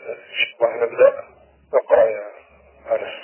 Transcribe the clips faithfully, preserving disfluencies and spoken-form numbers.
نبدأ. اقرأ يا أنس.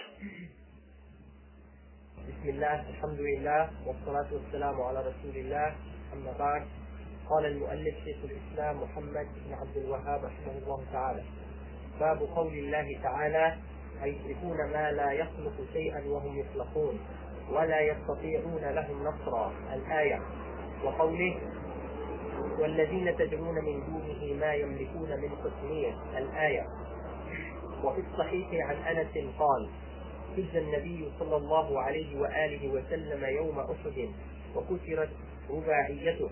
بسم الله، الحمد لله، والصلاة والسلام على رسول الله، أما بعد. قال المؤلف شيخ الإسلام محمد بن عبد الوهاب رحمه الله تعالى: باب قول الله تعالى: أيشركون ما لا يخلق شيئا وهم يخلقون ولا يستطيعون لهم نصرا، الآية. وقوله: والذين تدعون من دونه ما يملكون من قطمير، الآية. وفي الصحيح عن أنس قال: حج النبي صلى الله عليه وآله وسلم يوم أحد وكسرت رباعيته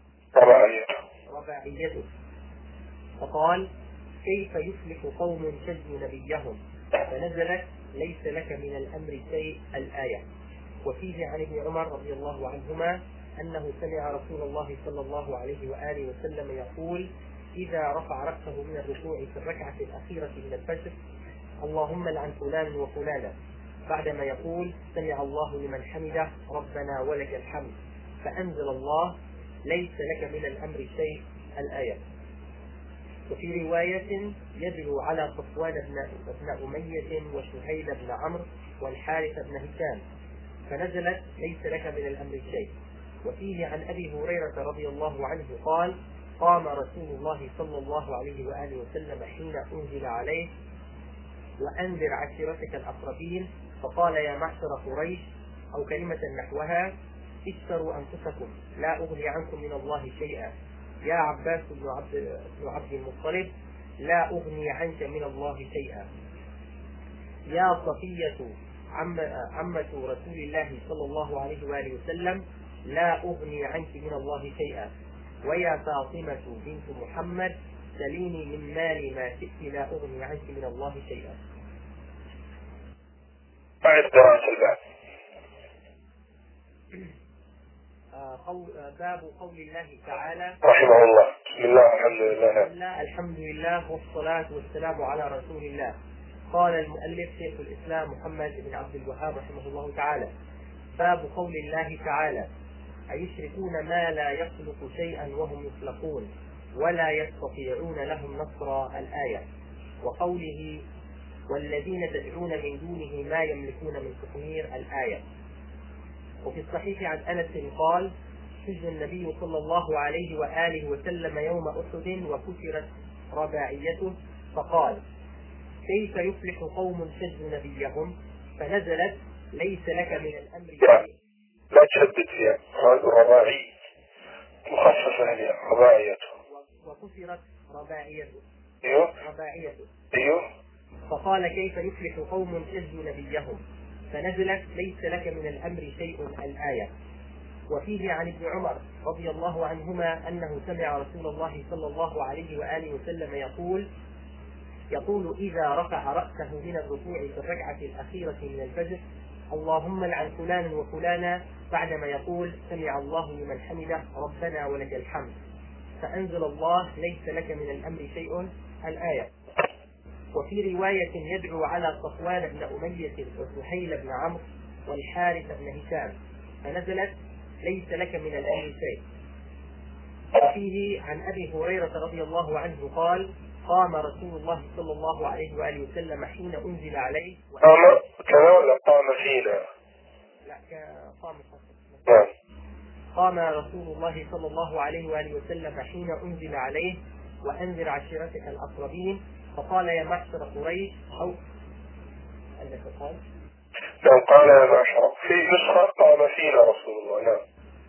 رباعيته فقال: كيف يفلح قوم شجوا نبيهم؟ فنزلت: ليس لك من الأمر شيء، الآية. وفيه عن ابن عمر رضي الله عنهما أنه سمع رسول الله صلى الله عليه وآله وسلم يقول: إذا رفع رأسه من الركوع في الركعة الأخيرة من الفجر: اللهم لعن فلان وفلانا، بعدما يقول: سمع الله لمن حمده ربنا ولك الحمد، فأنزل الله: ليس لك من الأمر شيء، الآية. وفي رواية: يدعو على صفوان بن أمية وشهيل بن عمرو والحارث بن هشام، فنزلت: ليس لك من الأمر شيء. وفيه عن أبي هريرة رضي الله عنه قال: قام رسول الله صلى الله عليه وآله وسلم حين أنزل عليه: وأنذر عشيرتك الأقربين، فقال: يا معشر قريش، أو كلمة نحوها: اشتروا أنفسكم لا أغني عنكم من الله شيئا. يا عباس بن عبد, بن عبد المطلب، لا أغني عنك من الله شيئا. يا صفية عم عمة رسول الله صلى الله عليه وآله وسلم، لا أغني عنك من الله شيئا. ويا فاطمة بنت محمد، سليني من مالي ما شئت، لا أغني عنك من الله شيئا. بعد دراسة الباب. باب قول الله تعالى رحمه الله. بسم الله الحمد لله. بسم الله الحمد لله والصلاة والسلام على رسول الله. قال المؤلف شيخ الإسلام محمد بن عبد الوهاب رحمه الله تعالى: باب قول الله تعالى: أيشركون ما لا يخلق شيئا وهم يخلقون ولا يستطيعون لهم نصرا، الآية. وقوله: والذين تدعون من دونه ما يملكون من قطمير، الآية. وفي الصحيح عن أنس قال: حج النبي صلى الله عليه وآله وسلم يوم أحد وكسرت رباعيته، فقال: كيف يفلح قوم شجوا نبيهم؟ فنزلت: ليس لك من الأمر شيء. لا تشدد فيها، رباعي مخففة هي رباعيته. وكسرت رباعيته ايوه رباعيته ايوه فقال: كيف يفلح قوم شجوا نبيهم؟ فنزلت: ليس لك من الأمر شيء، الآية. وفيه عن ابن عمر رضي الله عنهما أنه سمع رسول الله صلى الله عليه وآله وسلم يقول: يقول إذا رفع رأسه من الركوع في الركعة الأخيرة من الفجر: اللهم لعن فلان وفلانا، بعدما يقول: سمع الله لمن حمده ربنا ولك الحمد، فأنزل الله: ليس لك من الأمر شيء، الآية. وفي رواية: يدعو على صفوان بن أمية وسهيل بن عمرو والحارث بن هشام، فنزلت: ليس لك من الأمر شيء. وفيه عن أبي هريرة رضي الله عنه قال: قام رسول الله صلى الله عليه وآله وسلم حين أنزل عليه. قام كما ولا قام فينا؟ لا، قام نعم. قام رسول الله صلى الله عليه وآله وسلم حين أنزل عليه: وأنذر عشيرتك الأقربين، فقال: يا معشر قريش، أو أنك قال نعم قال: يا معشر، في نسخة قام فينا رسول الله. نعم.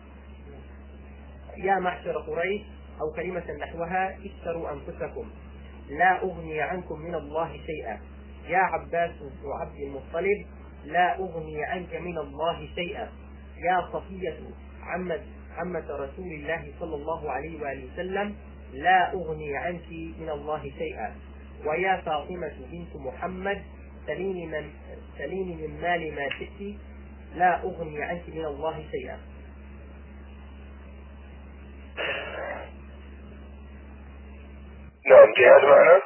يا معشر قريش، أو كلمة نحوها: اشتروا أنفسكم لا أغني عنكم من الله شيئا. يا عباس بن عبد المطلب، لا أغني عنك من الله شيئا. يا صفية عمة عمة رسول الله صلى الله عليه وآله وسلم، لا أغني عنك من الله شيئا. ويا فاطمة بنت محمد، سليني من, سليني من مال ما شئت، لا أغني عنك من الله شيئا. نعم جهاز معنا.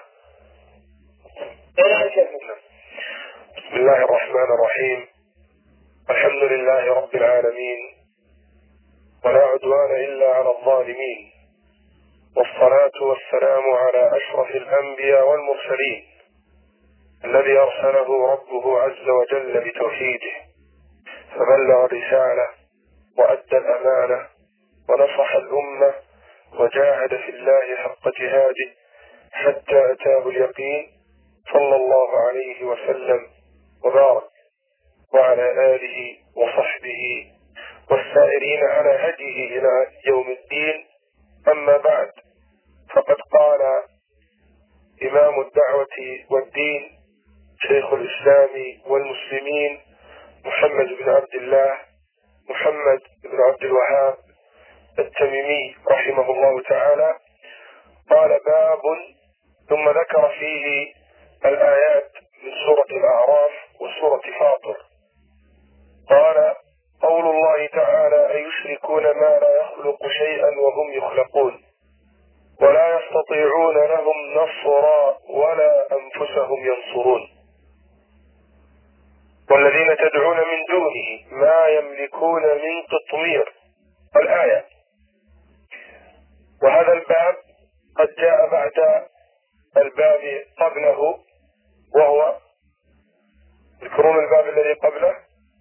بسم الله الرحمن الرحيم. الحمد لله رب العالمين، ولا عدوان إلا على الظالمين، والصلاة والسلام على أشرف الأنبياء والمرسلين الذي أرسله ربه عز وجل بتوحيده، فبلغ الرسالة وأدى الأمانة ونصح الأمة وجاهد في الله حق جهاده حتى أتاه اليقين، صلى الله عليه وسلم وبارك، وعلى آله وصحبه والسائرين على هديه إلى يوم الدين. أما بعد، فقد قال إمام الدعوة والدين شيخ الإسلام والمسلمين محمد بن عبد الله محمد بن عبد الوهاب التميمي رحمه الله تعالى، قال: باب، ثم ذكر فيه الآيات من سورة الأعراف وسورة فاطر. قال: قول الله تعالى: أيشركون ما لا يخلق شيئا وهم يخلقون ولا يستطيعون لهم نصرا ولا أنفسهم ينصرون والذين تدعون من دونه ما يملكون من قطمير. الآية. وهذا الباب قد جاء بعد الباب قبله، وهو ذكرون الباب الذي قبله.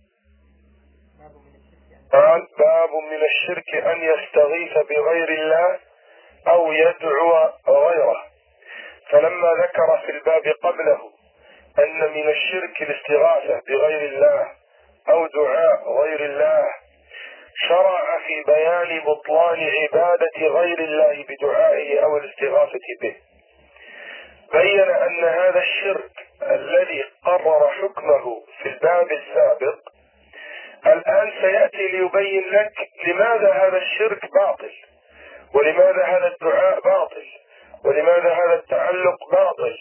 قال: باب من الشرك أن يستغيث بغير الله أو يدعو غيره. فلما ذكر في الباب قبله أن من الشرك الاستغاثة بغير الله أو دعاء غير الله، شرع في بيان بطلان عبادة غير الله بدعائه أو الاستغاثة به. بين أن هذا الشرك الذي قرر حكمه في الباب السابق الآن سيأتي ليبين لك لماذا هذا الشرك باطل، ولماذا هذا الدعاء باطل، ولماذا هذا التعلق باطل.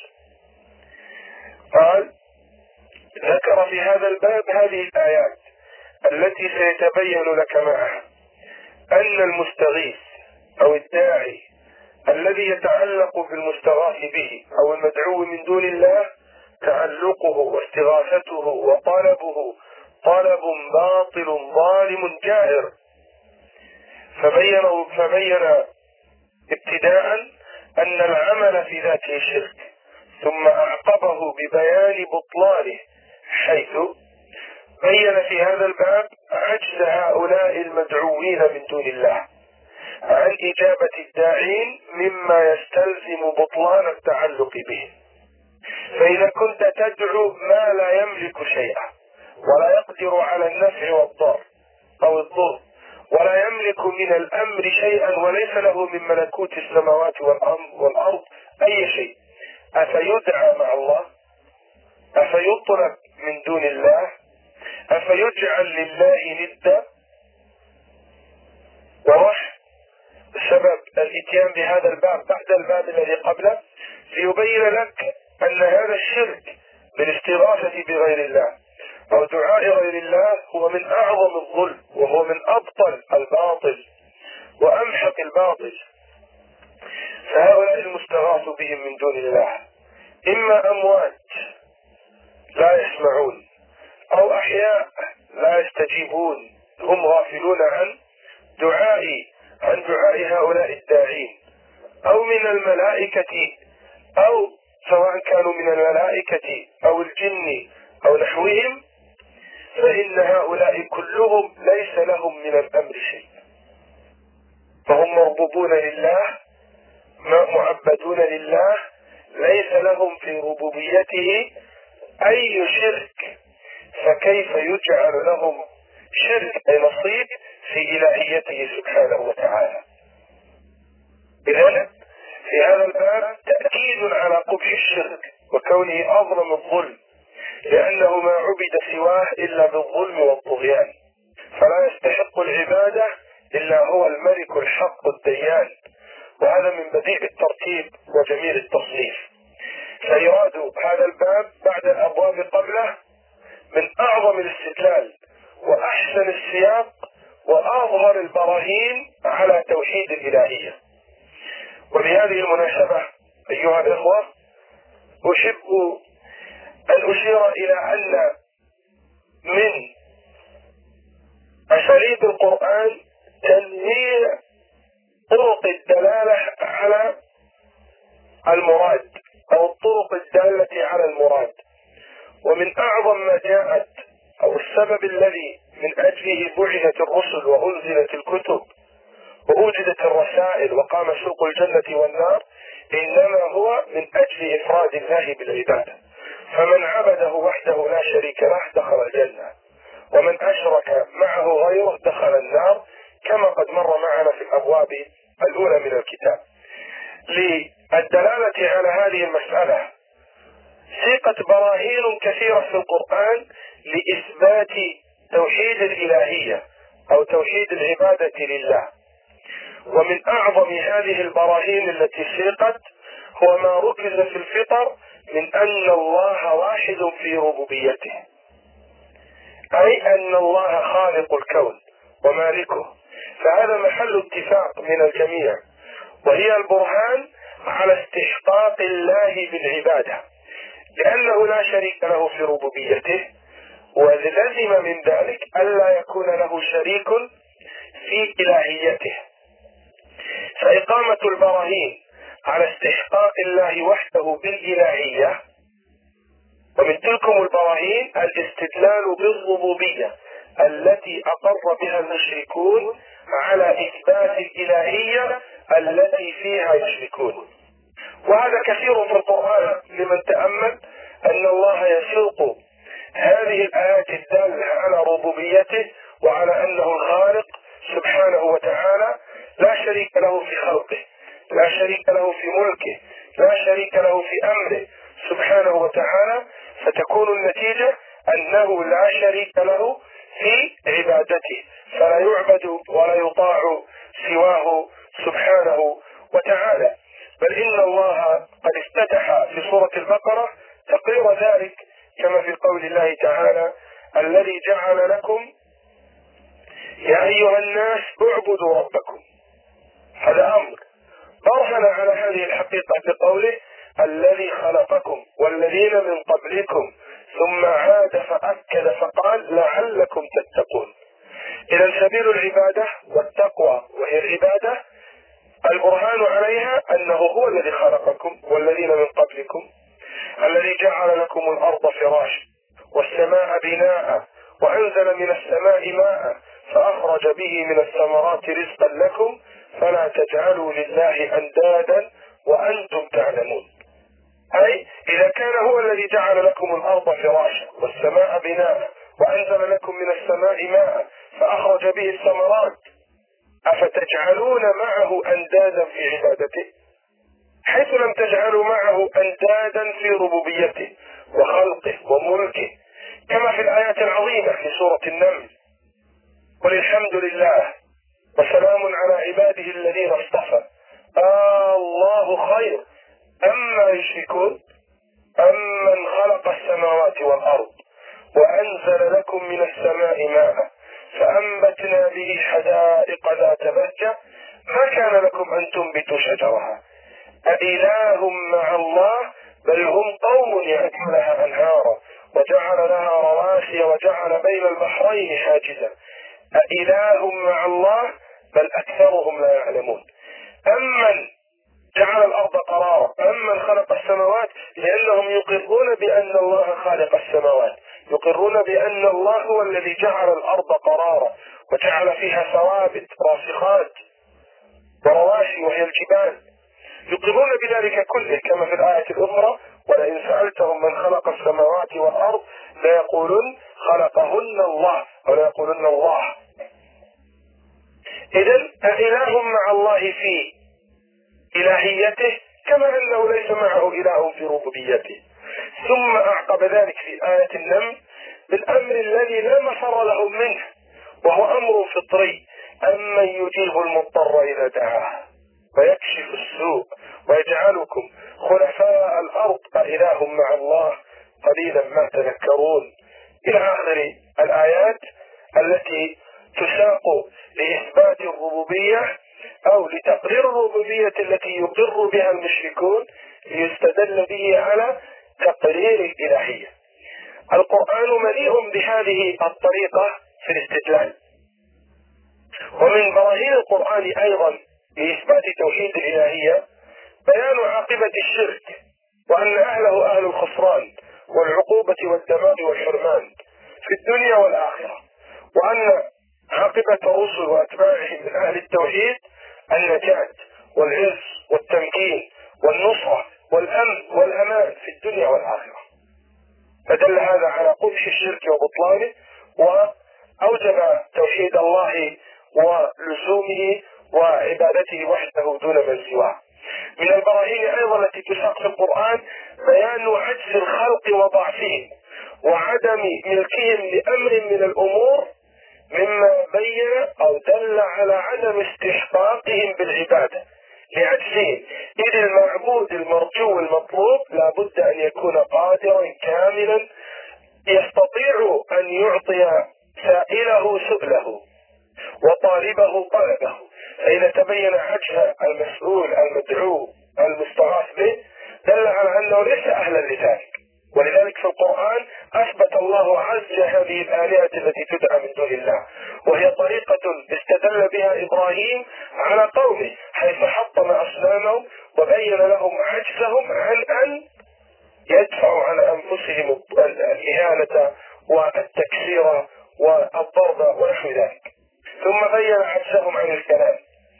قال: ذكر في هذا الباب هذه الآيات التي سيتبين لك معها أن المستغيث أو الداعي الذي يتعلق بالمستغاث به أو المدعو من دون الله، تعلقه واستغاثته وطلبه طلب باطل ظالم جائر. فبين فبين ابتداء أن العمل في ذاته شرك، ثم أعقبه ببيان بطلانه، حيث بين في هذا الباب عجز هؤلاء المدعوين من دون الله عن إجابة الداعين مما يستلزم بطلان التعلق به. فإذا كنت تدعو ما لا يملك شيئا ولا يقدر على النفع والضر أو الضر ولا يملك من الأمر شيئا وليس له من ملكوت السماوات والأرض أي شيء، أفيدعى مع الله؟ أفيطلب من دون الله؟ أفيجعل لله ندا؟ وضح سبب الاتيان بهذا الباب بعد الباب الذي قبله ليبين لك أن هذا الشرك بالاستغاثة بغير الله أو دعاء غير الله هو من أعظم الظلم، وهو من أبطل الباطل وأمحق الباطل. فهؤلاء المستغاث بهم من دون الله إما أموات لا يسمعون أو أحياء لا يستجيبون، هم غافلون عن دعاء عن دعاء هؤلاء الداعين، أو من الملائكة، أو سواء كانوا من الملائكة أو الجن أو نحوهم، فإن هؤلاء كلهم ليس لهم من الأمر شيء، فهم مربوبون لله معبدون لله، ليس لهم في ربوبيته أي شرك، فكيف يجعل لهم شرك أي نصيب في إلهيته سبحانه وتعالى؟ لذلك في هذا الباب تأكيد على قبح الشرك وكونه أظلم الظلم، لأنه ما عبد سواه إلا بالظلم والطغيان، فلا يستحق العبادة إلا هو الملك الحق الديان. وهذا من بديع الترتيب وجميل التصنيف. فيراد هذا الباب بعد الأبواب قبله من أعظم الاستدلال وأحسن السياق وأظهر البراهين على توحيد الإلهية. وبهذه المناسبة أيها الإخوة أحب أن أشير إلى أن من أساليب القرآن تنويع طرق الدلالة على المراد أو الطرق الدالة على المراد. ومن أعظم ما جاءت أو السبب الذي من أجله بعثت الرسل وأنزلت الكتب وأوجدت الرسائل وقام سوق الجنة والنار إنما هو من أجل إفراد الله بالعبادة. فمن عبده وحده لا شريك له دخل الجنة، ومن أشرك معه غيره دخل النار، كما قد مر معنا في الأبواب الأولى من الكتاب. للدلالة على هذه المسألة سيقت براهين كثيرة في القرآن لإثبات توحيد الإلهية أو توحيد العبادة لله. ومن أعظم هذه البراهين التي سيقت هو ما ركز في الفطر من أن الله واحد في ربوبيته، أي أن الله خالق الكون ومالكه، فهذا محل اتفاق من الجميع، وهي البرهان على استحقاق الله بالعبادة لأنه لا شريك له في ربوبيته، ولزم من ذلك ألا يكون له شريك في إلهيته. فإقامة البراهين على استحقاق الله وحده بالإلهية، ومن تلكم البراهين الاستدلال بالربوبية التي أقر بها المشركون على إثبات الإلهية التي فيها يشركون. وهذا كثير في القرآن لمن تأمل أن الله يسوق هذه الآيات الدالة على ربوبيته وعلى أنه الخالق سبحانه وتعالى، لا شريك له في خلقه، لا شريك له في ملكه، لا شريك له في أمره سبحانه وتعالى، فتكون النتيجة أنه لا شريك له في عبادته، فلا يعبد ولا يطاع سواه سبحانه وتعالى. بل إن الله قد افتتح في سورة البقرة تقرير ذلك كما في قول الله تعالى: الذي جعل لكم يا أيها الناس اعبدوا ربكم. هذا أمر برهن على هذه الحقيقة بقوله: الذي خلقكم والذين من قبلكم، ثم عاد فأكد فقال: لعلكم تتقون. إذا سبيل العبادة والتقوى وهي العبادة البرهان عليها أنه هو الذي خلقكم والذين من قبلكم، الذي جعل لكم الأرض فراشا والسماء بناء وأنزل من السماء ماء فأخرج به من الثمرات رزقا لكم فلا تجعلوا لله أندادا وأنتم تعلمون. أي إذا كان هو الذي جعل لكم الأرض فراشا والسماء بناء وأنزل لكم من السماء ماء فأخرج به الثمرات، أفتجعلون معه أندادا في عبادته، حيث لم تجعلوا معه أندادا في ربوبيته وخلقه وملكه، كما في الآيات العظيمة في سورة النمل: قل الحمد لله وسلام على عباده الذين اصطفى آه الله خير أما يشركون أمن خلق السماوات والأرض وأنزل لكم من السماء ماء فأنبتنا به حدائق ذات بهجة ما كان لكم أن تنبتوا شجرها أإله مع الله بل هم قوم يأتون لها أنهارا وجعل لها رواسي وجعل بين البحرين حاجزا أإله مع الله بل أكثرهم لا يعلمون. أمن جعل الأرض قرارا أمن خلق السماوات، لأنهم يقرون بأن الله خالق السماوات، يقرون بأن الله هو الذي جعل الأرض قرارا وجعل فيها ثوابت راسخات ورواسي وهي الجبال، يقرون بذلك كله، كما في الآية الأخرى: ولئن سألتهم من خلق السماوات والأرض ليقولن خلقهن الله أو ليقولن الله. إذن أإله مع الله في إلهيته كما أنه ليس معه إله في ربوبيته. ثم أعقب ذلك في آية النمل بالأمر الذي لا مفر له منه، وهو أمر فطري: أمن يجيب المضطر إذا دعاه ويكشف السوء ويجعلكم خلفاء الأرض أإله مع الله قليلا ما تذكرون، إلى آخر الآيات التي تساق لإثبات الربوبية أو لتقرير الربوبية التي يقر بها المشركون ليستدل به على تقرير الإلهية. القرآن مليء بهذه الطريقة في الاستدلال. ومن براهين القرآن أيضا لإثبات توحيد الإلهية بيان عاقبة الشرك، وأن أهله أهل الخسران والعقوبة والدمار والحرمان في الدنيا والآخرة، وأن عاقبة الرسل وأتباعهم من أهل التوحيد النجاة والعز والتمكين والنصرة والأمن والأمان في الدنيا والآخرة. فدل هذا على قبح الشرك وبطلانه، وأوجب توحيد الله ولزومه وعبادته وحده دون من سواه. من البراهين أيضا التي تساق في القرآن بيان عجز الخلق وضعفهم وعدم ملكهم لأمر من الأمور، مما بين أو دل على عدم استحقاقهم بالعبادة لعجزهم، إذ المعبود المرجو المطلوب لا بد أن يكون قادرا كاملا يستطيع أن يعطي سائله سؤله وطالبه طلبه. فإذا تبين عجز المسؤول المدعو المستغاث به دل على أنه ليس أهلا لذلك. ولذلك في القرآن أثبت الله عز هذه الآلهة التي تدعى من دون الله، وهي طريقة استدل بها إبراهيم على قومه حيث حطم أصنامهم وبين لهم عجزهم عن أن يدفعوا عن أنفسهم الإهانة والتكسير والضرب ونحو ذلك، ثم بين عجزهم عن الكلام.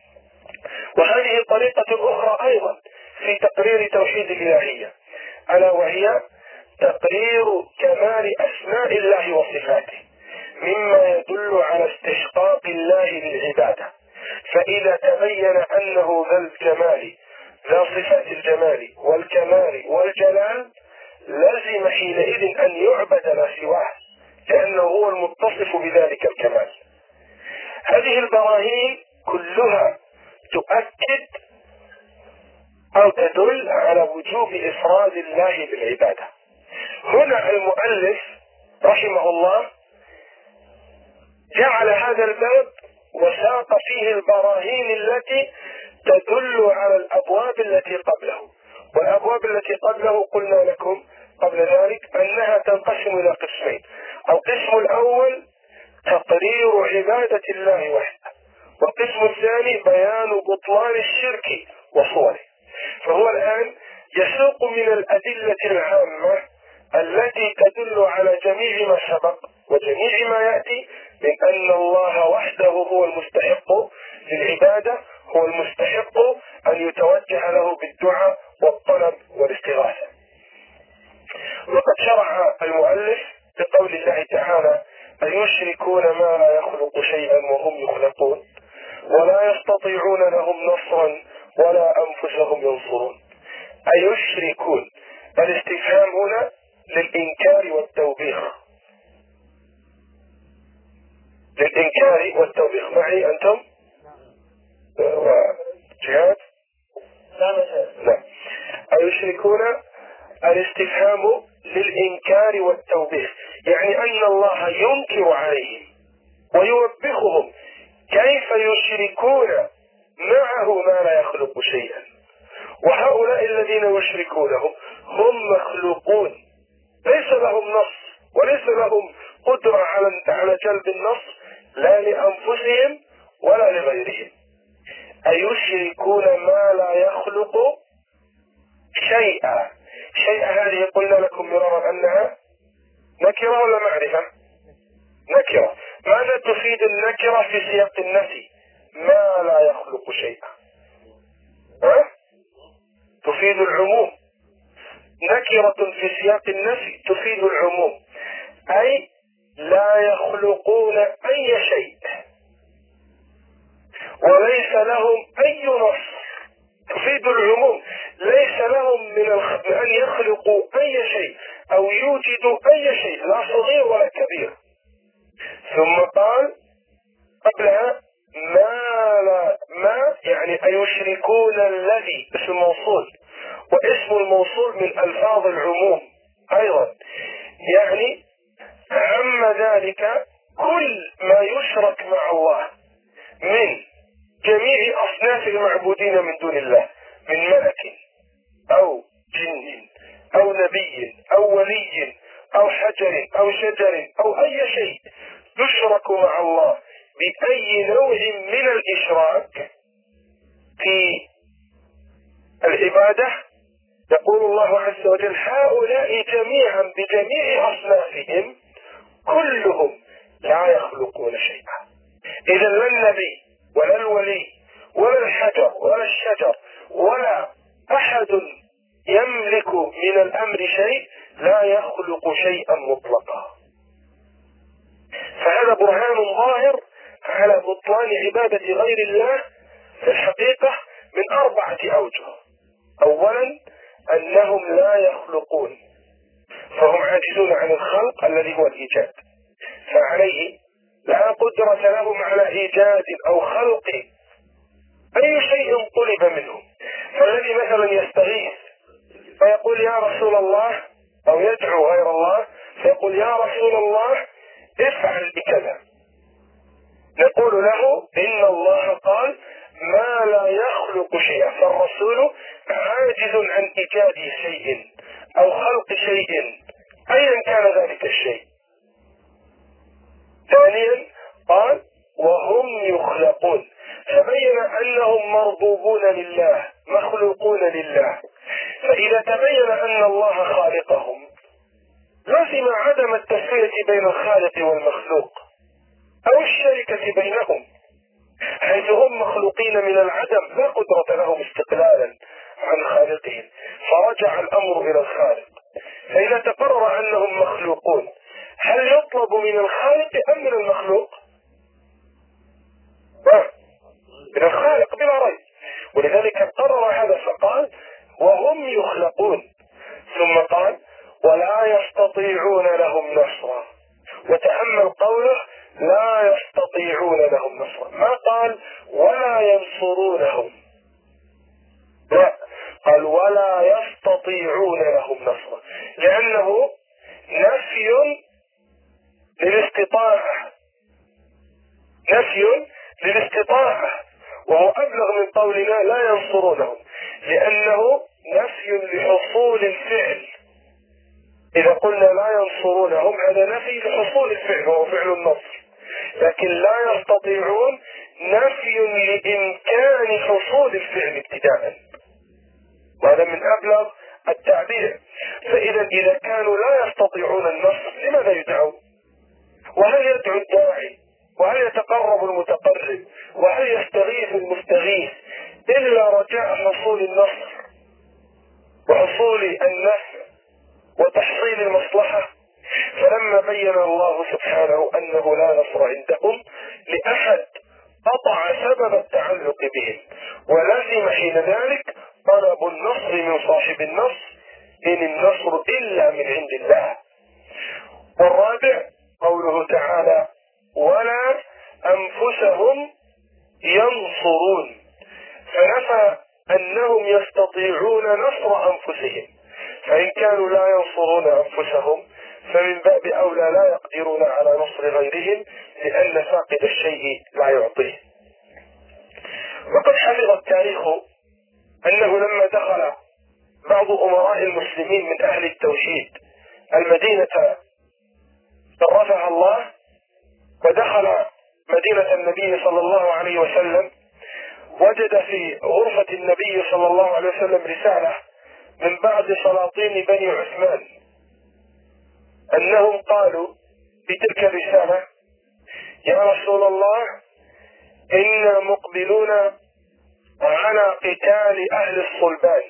وهذه طريقة أخرى أيضا في تقرير توحيد الإلهية، ألا وهي تقرير كمال أسماء الله وصفاته، مما يدل على استحقاق الله للعبادة. فإذا تبين أنه ذا الجمال ذا صفات الجمال والكمال والجلال لزم حينئذ أن يعبد لا سواه، لأنه هو المتصف بذلك الكمال. هذه البراهين كلها تؤكد أو تدل على وجوب إفراد الله بالعبادة. هنا المؤلف رحمه الله جعل هذا الباب وساق فيه البراهين التي تدل على الأبواب التي قبله. والأبواب التي قبله قلنا لكم قبل ذلك أنها تنقسم إلى قسمين. القسم الأول تقرير عبادة الله وحده، والقسم الثاني بيان بطلان الشرك وصوره. فهو الآن يسوق من الأدلة العامة التي تدل على جميع ما سبق وجميع ما يأتي من أن الله وحده هو المستحق للعبادة، هو المستحق أن يتوجه له بالدعاء والطلب والاستغاثة. وقد شرع المؤلف بقول الله تعالى: أيشركون ما لا يخلق شيئا وهم يخلقون ولا يستطيعون لهم نصرا ولا أنفسهم ينصرون. أيشركون، الاستفهام هنا للإنكار والتوبيخ، للإنكار والتوبيخ. معي أنتم؟ وجهاد؟ لا. أيشركون الاستفهام للإنكار والتوبيخ، يعني أن الله ينكر عليهم ويوبخهم كيف يشركون معه ما لا يخلق شيئا. وهؤلاء الذين يشركونهم هم مخلوقون، ليس لهم نص وليس لهم قدرة على على جلب النص لا لأنفسهم ولا لغيرهم. أيشركون ما لا يخلق شيئا. شيئا هذه قلنا لكم مرارا أنها نكرة ولا معرفة؟ نكرة. ماذا تفيد النكرة في سياق النفي؟ ما لا يخلق شيئا. أه؟ تفيد العموم. نكرة في سياق النفي تفيد العموم، أي لا يخلقون أي شيء وليس لهم أي نص. تفيد العموم، ليس لهم من الخ... أن يخلقوا أي شيء أو يوجدوا أي شيء، لا صغير ولا كبير. ثم قال قبلها ما لا ما يعني أيشركون الذي اسم موصول، واسم الموصول من ألفاظ العموم أيضا، يعني عم ذلك كل ما يشرك مع الله من جميع أصناف المعبودين من دون الله، من ملك أو جن أو نبي أو ولي أو حجر أو شجر أو أي شيء يشرك مع الله بأي نوع من الإشراك في العبادة يقول الله عز وجل هؤلاء جميعا بجميع أصنافهم كلهم لا يخلقون شيئا. إذا لا النبي ولا الولي ولا الحجر ولا الشجر ولا أحد يملك من الأمر شيء لا يخلق شيئا مطلقا. فهذا برهان ظاهر على بطلان عبادة غير الله في الحقيقة من أربعة أوجه. أولا أنهم لا يخلقون، فهم عاجزون عن الخلق الذي هو الإيجاد، فعليه لا قدرة لهم على إيجاد أو خلق أي شيء طلب منهم. فالذي مثلا يستغيث فيقول يا رسول الله، أو يدعو غير الله فيقول يا رسول الله افعل بكذا، نقول له إن الله قال ما لا يخلق شيئا، فالرسول عاجز عن إيجاد شيء أو خلق شيء أيا كان ذلك الشيء. ثانيا قال وهم يخلقون، فبين أنهم مربوبون لله مخلوقون لله. فإذا تبين أن الله خالقهم لازم عدم التسوية بين الخالق والمخلوق أو الشركة بينهم، حيث هم مخلوقين من العدم لا قدرة لهم استقلالا عن خالقهم، فرجع الأمر إلى الخالق. فإذا تقرر أنهم مخلوقون هل يطلب من الخالق أم من المخلوق؟ من الخالق بلا ريب، ولذلك قرر هذا فقال وهم يخلقون، ثم قال ولا يستطيعون لهم نصرا. وتأمل قوله لا يستطيعون لهم نصرا، ما قال ولا ينصرونهم، لا، قال ولا يستطيعون لهم نصرا، لأنه نفي للاستطاعة، نفي للاستطاعة، وهو أبلغ من قولنا لا ينصرونهم، لأنه نفي لحصول الفعل. إذا قلنا لا ينصرونهم هذا نفي لحصول الفعل وهو فعل النصر، لكن لا يستطيعون نفي لإمكان حصول الفعل ابتداء، وهذا من أبلغ التعبير. فإذا إذا كانوا لا يستطيعون النصر لماذا يدعون؟ وهل يدعو الداعي؟ وهل يتقرب المتقرب؟ وهل يستغيث المستغيث إلا رجاء حصول النصر وحصول النفع وتحصيل المصلحة؟ فلما بين الله سبحانه أنه لا نصر عندهم لأحد قطع سبب التعلق بهم، ولازم حين ذلك طلب النصر من صاحب النصر، إن النصر إلا من عند الله. والرابع قوله تعالى ولا أنفسهم ينصرون، فنفى أنهم يستطيعون نصر أنفسهم، فإن كانوا لا ينصرون أنفسهم فمن باب أولى لا يقدرون على نصر غيرهم، لأن فاقد الشيء لا يعطيه. وقد حفظ التاريخ أنه لما دخل بعض أمراء المسلمين من أهل التوحيد المدينة شرفها الله، ودخل مدينة النبي صلى الله عليه وسلم، وجد في غرفة النبي صلى الله عليه وسلم رسالة من بعض سلاطين بني عثمان أنهم قالوا في تلك الرسالة يا رسول الله إنا مقبلون على قتال أهل الصلبان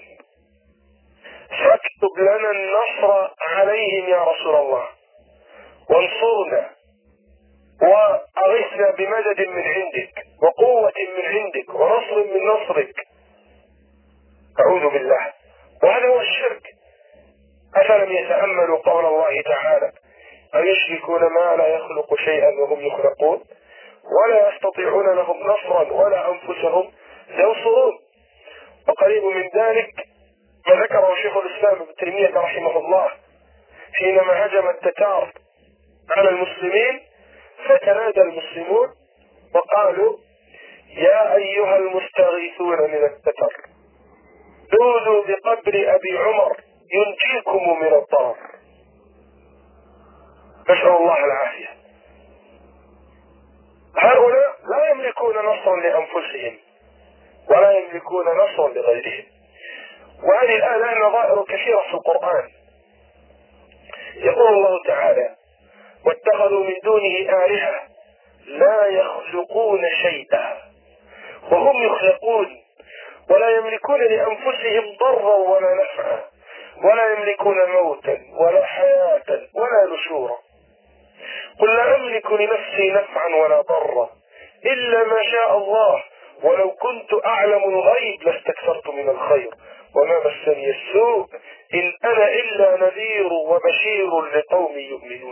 فاكتب لنا النصر عليهم يا رسول الله، وانصرنا وأغثنا بمدد من عندك وقوة من عندك ونصر من نصرك. أعوذ بالله، وهذا هو الشرك. أفلم يتأملوا قول الله تعالى أيشركون ما لا يخلق شيئا وهم يخلقون ولا يستطيعون لهم نصرا ولا أنفسهم ينصرون. وقريب من ذلك ما ذكره شيخ الإسلام ابن تيمية رحمه الله حينما هجم التتار على المسلمين، فتنادى المسلمون وقالوا يا أيها المستغيثون من التتر لوذوا بقبر أبي عمر ينجيكم من الضرر. نسأل الله العافية. هؤلاء لا يملكون نصرا لأنفسهم ولا يملكون نصرا لغيرهم. وهذه الآية لها نظائر كثيرة في القرآن. يقول الله تعالى: واتخذوا من دونه آلهة لا يخلقون شيئا وهم يخلقون ولا يملكون لأنفسهم ضرا ولا نفعا ولا يملكون موتا ولا حياة ولا نشورا. قل لا أملك لنفسي نفعا ولا ضرا إلا ما شاء الله ولو كنت أعلم الغيب لاستكثرت من الخير وما مسني السوء إن أنا إلا نذير وبشير لقوم يؤمنون.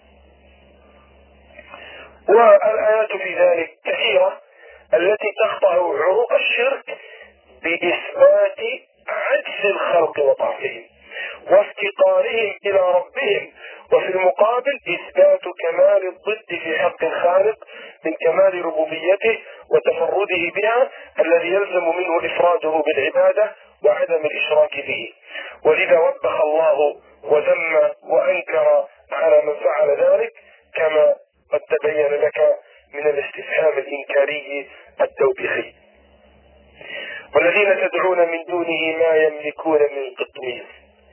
والآيات في ذلك كثيرة التي تقطع عروق الشرك بإثبات عجز الخلق وضعفهم وافتقارهم إلى ربهم، وفي المقابل إثبات كمال الضد في حق الخالق من كمال ربوبيته وتفرده بها الذي يلزم منه إفراده بالعبادة وعدم الإشراك به. ولذا وبخ الله وذم وأنكر على من فعل ذلك كما قد تبين لك من الاستفهام الإنكاري التوبيخي. والذين تدعون من دونه ما يملكون من قطمير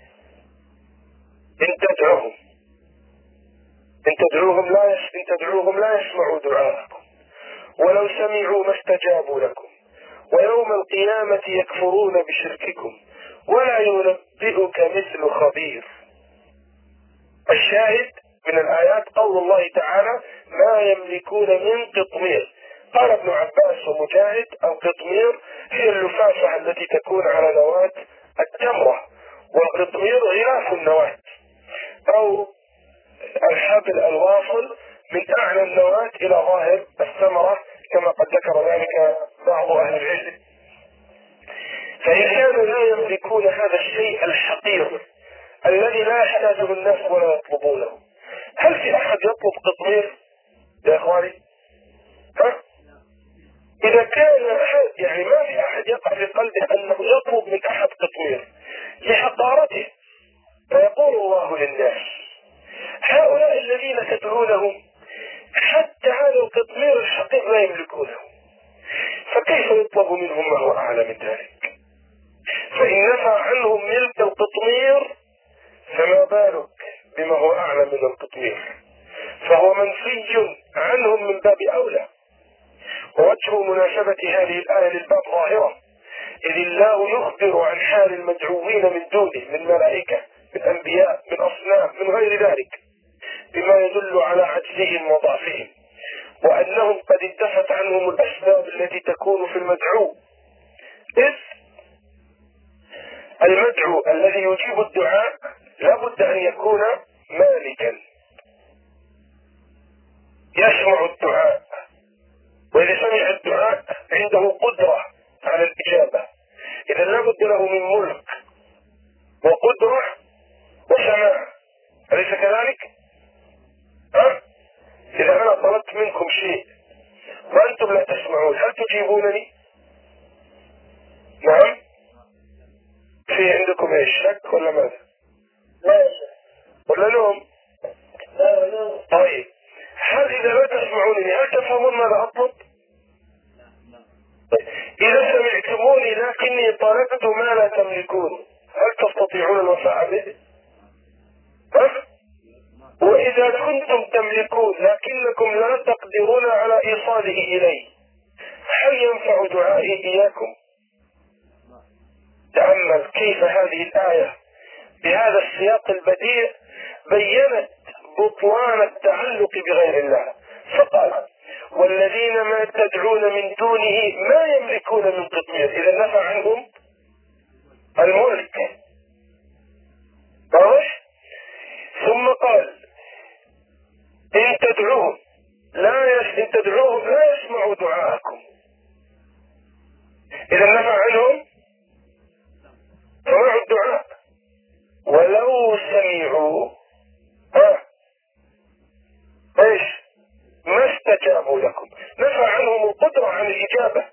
إن تدعوهم إن تدعوهم لا يس... إن تدعوهم لا يسمعوا دعاءكم ولو سمعوا ما استجابوا لكم ويوم القيامة يكفرون بشرككم ولا ينبئك مثل خبير. الشاهد من الآيات قول الله تعالى: ما يملكون من قطمير. قال ابن عباس ومجاهد: القطمير هي اللفافة التي تكون على نواة التمرة، والقطمير غلاف النواة أو الحبل الواصل من أعلى النواة إلى ظاهر الثمرة كما قد ذكر ذلك بعض أهل العلم. فإن كانوا لا يملكون هذا الشيء الحقير الذي لا يحتاجه الناس ولا يطلبونه، هل في أحد يطلب قطمير يا إخواني؟ ها؟ إذا كان أحد يعني ما في أحد يقع في قلبه أنه يطلب من أحد قطمير لحقارته، فيقول الله للناس: هؤلاء الذين تدعونهم حتى هذا القطمير الحقير لا يملكونه، فكيف يطلب منهم ما هو أعلى من ذلك؟ فإن نفى عنهم ملك القطمير فما بالك بما هو أعلى من القطمير، فهو منفي عنهم من باب أولى. ووجه مناسبة هذه الآية للباب ظاهرة، إذ الله يخبر عن حال المدعوين من دونه من ملائكة من أنبياء من أصنام من غير ذلك بما يدل على عجزهم وضعفهم، وأنهم قد انتفت عنهم الأسباب التي تكون في المدعو. إذ المدعو الذي يجيب الدعاء لا بد أن يكون مالكا يسمع الدعاء، وإذا سمع الدعاء عنده قدرة على الإجابة، إذا لا بد له من ملك وقدرة وسماع، أليس كذلك؟ ها؟ إذا أنا طلبت منكم شيء وأنتم لا تسمعون هل تجيبونني؟ نعم؟ في عندكم ايش شك ولا ماذا؟ لا ولا نوم؟ لا نوم. طيب هل إذا لا تسمعونني هل تفهمون ماذا أطلب؟ طيب. إذا سمعتموني لكني طلبت ما لا تملكون هل تستطيعون الوفاء به؟ ها؟ وإذا كنتم تملكون لكنكم لا تقدرون على إيصاله إلي هل ينفع دعائي إياكم؟ تأمل كيف هذه الآية بهذا السياق البديع بينت بطلان التعلق بغير الله، فقال: والذين ما تدعون من دونه ما يملكون من قطمير، إذا نفى عنهم الملك. واضح؟ ثم قال: إن تدعوهم لا يس... إن تدعوهم لا يسمعوا دعاءكم، إذا نفى عنهم سمعوا الدعاء ولو سمعوا ها ايش ما استجابوا لكم، نفى عنهم القدرة عن الإجابة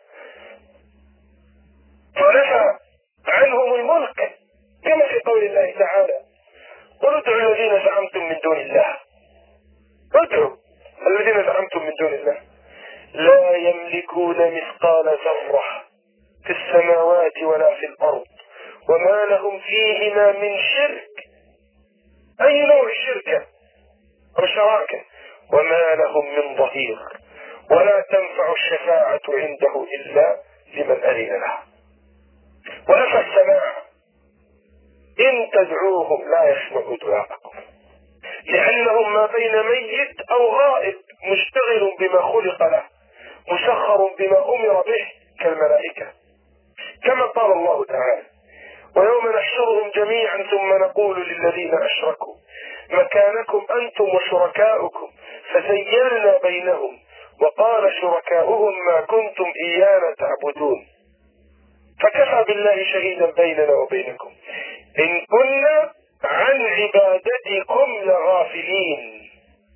ونفى عنهم الملك كما في قول الله تعالى: قل ادعوا الذين زعمتم من دون الله، ادعوا الذين زعمتم من دون الله لا يملكون مثقال ذرة السماوات ولا في الأرض وما لهم فيهما من شرك، أي نوع شركة أو شراكة، وما لهم من ظهير، ولا تنفع الشفاعة عنده إلا لمن أذن له. ونفى السماع، إن تدعوهم لا يسمعوا دعاءكم، لأنهم ما بين ميت أو غائب مشتغل بما خلق له مسخر بما أمر به كالملائكة، كما قال الله تعالى: ويوم نحشرهم جميعا ثم نقول للذين أشركوا مكانكم أنتم وشركاؤكم فزيّلنا بينهم وقال شركاؤهم ما كنتم إيانا تعبدون فكفى بالله شهيدا بيننا وبينكم إن كنا عن عبادتكم لغافلين.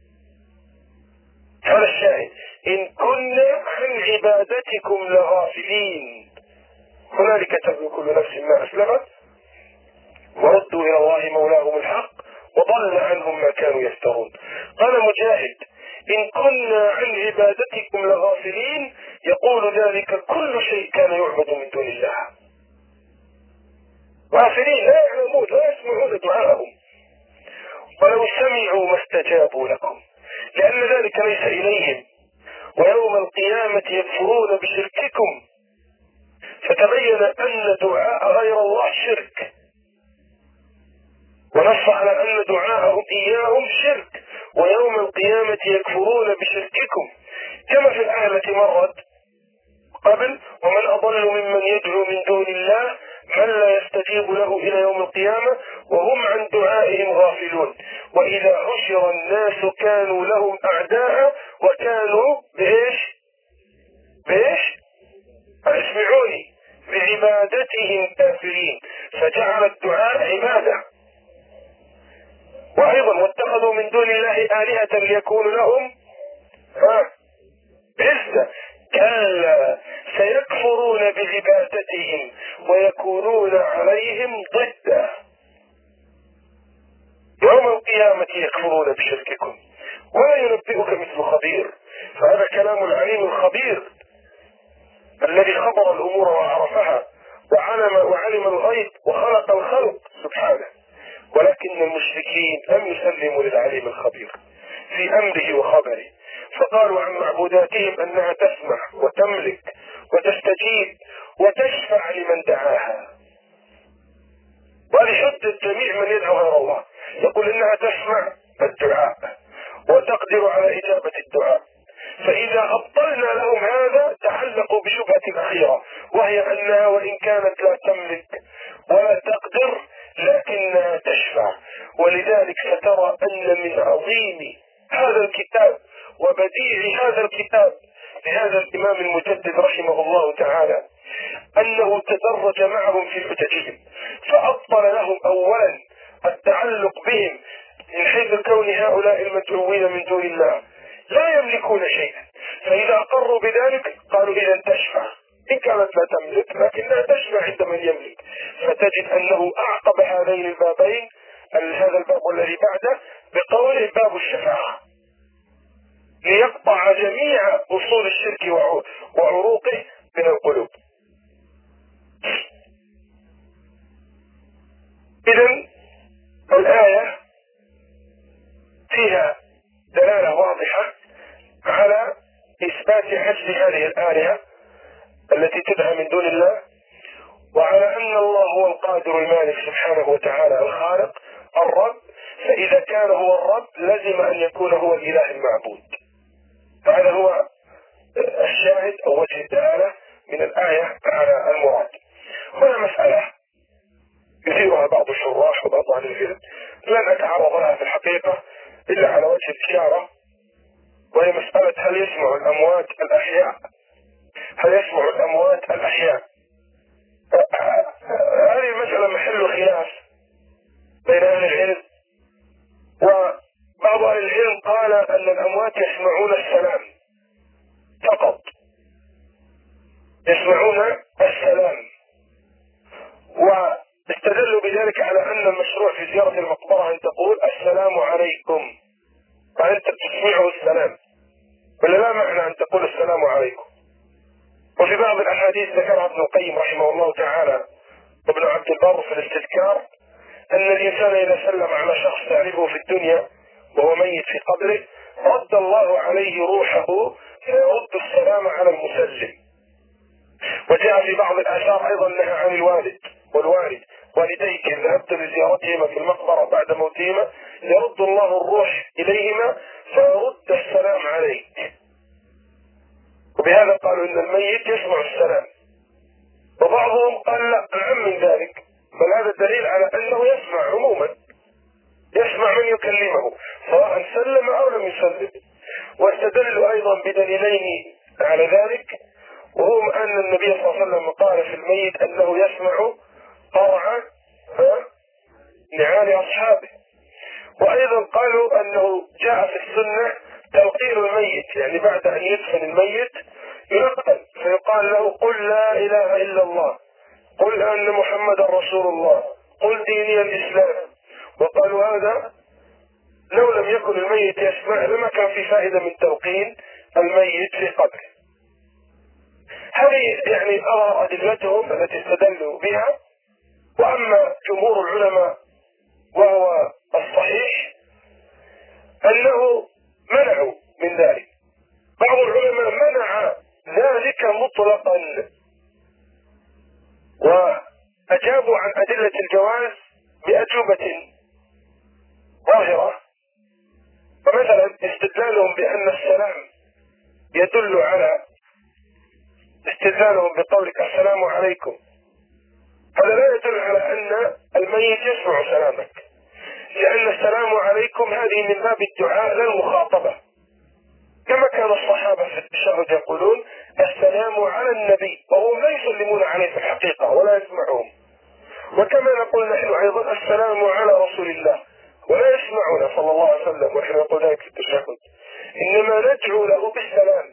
هذا الشاهد، إن كنا عن عبادتكم لغافلين. هنالك تبلو كل نفس ما أسلمت وردوا إلى الله مولاهم الحق وضل عنهم ما كانوا يفترون. قال مجاهد: إن كنا عن عبادتكم لغافلين، يقول ذلك كل شيء كان يعبد من دون الله. غافلين، لا يعلمون، لا يسمعون دعاءهم، ولو سمعوا ما استجابوا لكم، لأن ذلك ليس إليهم، ويوم القيامة يكفرون بشرككم، فتبين أن دعاء غير الله شرك، ونص على أن دعاءهم إياهم شرك، ويوم القيامة يكفرون بشرككم، كما في الآية التي مرت قبل: ومن أضل ممن يدعو من دون الله من لا يستجيب له إلى يوم القيامة وهم عن دعائهم غافلون وإذا حشر الناس كانوا لهم أعداء وكانوا بإيش بإيش اسمعوني بعبادتهم كافرين، فجعل الدعاء عبادة. وأيضا: واتخذوا من دون الله آلهة ليكونوا لهم عزة، كلا سيكفرون بعبادتهم ويكونون عليهم ضدا يوم القيامة يكفرون بشرككم ولا ينبئك مثل خبير. فهذا كلام العليم الخبير الذي خبر الأمور وعرفها وعلم, وعلم الغيب وخلق الخلق سبحانه، ولكن المشركين لم يسلموا للعليم الخبير في أمره وخبره، فقالوا عن معبوداتهم أنها تسمع وتملك وتستجيب وتشفع لمن دعاها. وهذه حجة جميع من يدعو غير الله، يقول إنها تسمع الدعاء وتقدر على إجابة الدعاء. فإذا أبطلنا لهم هذا تعلقوا بشبهة الأخيرة، وهي أنها وإن كانت لا تملك ولا تقدر لكنها تشفع. ولذلك سترى أن من عظيم هذا الكتاب وبديع هذا الكتاب لهذا الإمام المجدد رحمه الله تعالى أنه تدرج معهم في حججهم، فأبطل لهم أولا التعلق بهم من حيث كون هؤلاء المدعوين من دون الله لا يملكون شيئا، فإذا أقروا بذلك قالوا إذا تشفع، إن كانت لا تملك لكنها تشفع عند من يملك. فتجد أنه أعقب هذين البابين هذا الباب والذي بعده بقوله باب الشفاعة، ليقطع جميع أصول الشرك وعروقه من القلوب. إذن الآية فيها دلالة واضحة على إثبات حجز هذه الآلهة التي تدعى من دون الله، وعلى أن الله هو القادر المالك سبحانه وتعالى الخالق الرب، فإذا كان هو الرب لازم أن يكون هو الإله المعبود. فهذا هو الشاهد أو وجه الدلالة من الآية على المراد. هنا مسألة يثيرها بعض الشراح وبعض أهل العلم لن أتعرض لها في الحقيقة إلا على وجه الإشارة، وهي مسألة هل يسمع الأموات الأحياء هل يسمع الأموات الأحياء هذه المسألة محل خلاف بين أهل العلم، وبعض أهل العلم قال أن الأموات يسمعون السلام فقط، يسمعون السلام، واستدلوا بذلك على أن المشروع في زيارة المقبرة أن تقول السلام عليكم، فأنت تسمعه السلام، ولا لا معنى أن تقول السلام عليكم؟ وفي بعض الأحاديث ذكرها ابن القيم رحمه الله تعالى وابن عبد البر في الاستذكار أن الإنسان إذا سلم على شخص تعرفه في الدنيا وهو ميت في قبره رد الله عليه روحه فيرد السلام على المسلم. وجاء في بعض الآثار أيضا نهى عن الوالد والوالد والديك إذا ذهبت لزيارتهما في المقبرة بعد موتهما يرد الله الروح إليهما فيرد السلام عليك. وبهذا قالوا إن الميت يسمع السلام، وبعضهم قال لا أعم من ذلك، بل هذا دليل على أنه يسمع عموما، يسمع من يكلمه سواء سلم أو لم يسلم. واستدلوا أيضا بدليلين على ذلك، وهم أن النبي صلى الله عليه وسلم قال في الميت أنه يسمع قرع نعال أصحابه، وأيضا قالوا أنه جاء في السنة تلقين الميت، يعني بعد أن يدفن الميت يلقن فيقال له قل لا إله إلا الله، قل أن محمد رسول الله، قل ديني الإسلام. وقالوا هذا لو لم يكن الميت يسمع لما كان في فائدة من تلقين الميت في قبره. هذه يعني أرى أدلتهم التي استدلوا بها. وأما جمهور العلماء وهو الصحيح أنه منعوا من ذلك. بعض العلماء منع ذلك مطلقا وأجابوا عن أدلة الجواز بأجوبة ظاهرة. فمثلا استدلالهم بأن السلام يدل على استدلالهم بقولك السلام عليكم، هذا لا يدل على أن الميت يسمع سلامك، لأن السلام عليكم هذه من باب الدعاء لا المخاطبة، كما كان الصحابة في التشهد يقولون السلام على النبي وهم لا يسلمون عليه في الحقيقة ولا يسمعهم. وكما نقول نحن أيضا السلام على رسول الله ولا يسمعنا صلى الله عليه وسلم ونحن نقول ذلك في التشهد، إنما ندعو له بالسلام،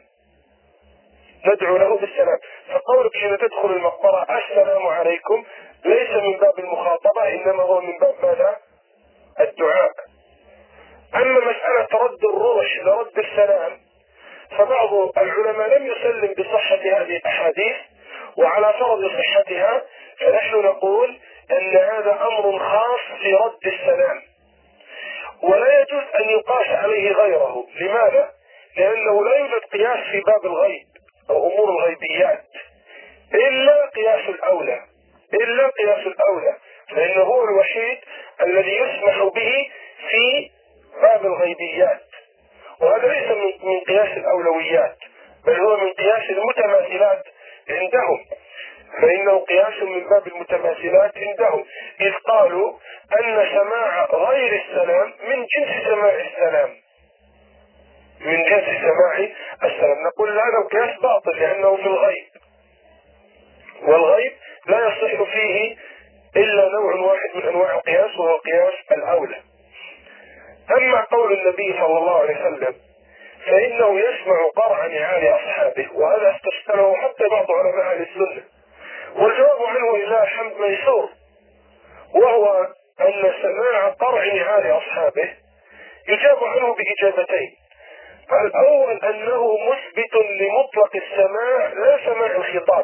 ندعو له بالسلام. فقولك حين تدخل المقبرة السلام عليكم ليس من باب المخاطبة، إنما هو من باب ماذا؟ الدعاء. أما مسألة رد الروح لرد السلام فبعض العلماء لم يسلم بصحة هذه الأحاديث، وعلى فرض صحتها فنحن نقول أن هذا أمر خاص في رد السلام ولا يجوز أن يقاس عليه غيره. لماذا؟ لأنه لا يوجد قياس في باب الغيب أو أمور الغيبيات إلا قياس الأولى، إلا قياس الأولى، فإنه هو الوحيد الذي يسمح به في باب الغيبيات، وهذا ليس من قياس الأولويات بل هو من قياس المتماثلات عندهم، فإنه قياس من باب المتماثلات عندهم، إذ قالوا أن سماع غير السلام من جنس سماع السلام، من جنس سماع السلام. نقول هذا القياس باطل لأنه في الغيب، والغيب لا يصح فيه إلا نوع واحد من أنواع القياس وهو قياس الأولى. أما قول النبي صلى الله عليه وسلم فإنه يسمع قرع نعال أصحابه، وهذا استشكله حتى بعض علماء أهل السنة، والجواب عنه لله الحمد ميسور، وهو أن سماع قرع نعال أصحابه يجاب عنه بإجابتين. الأول أنه مثبت لمطلق السماع لا سماع الخطاب،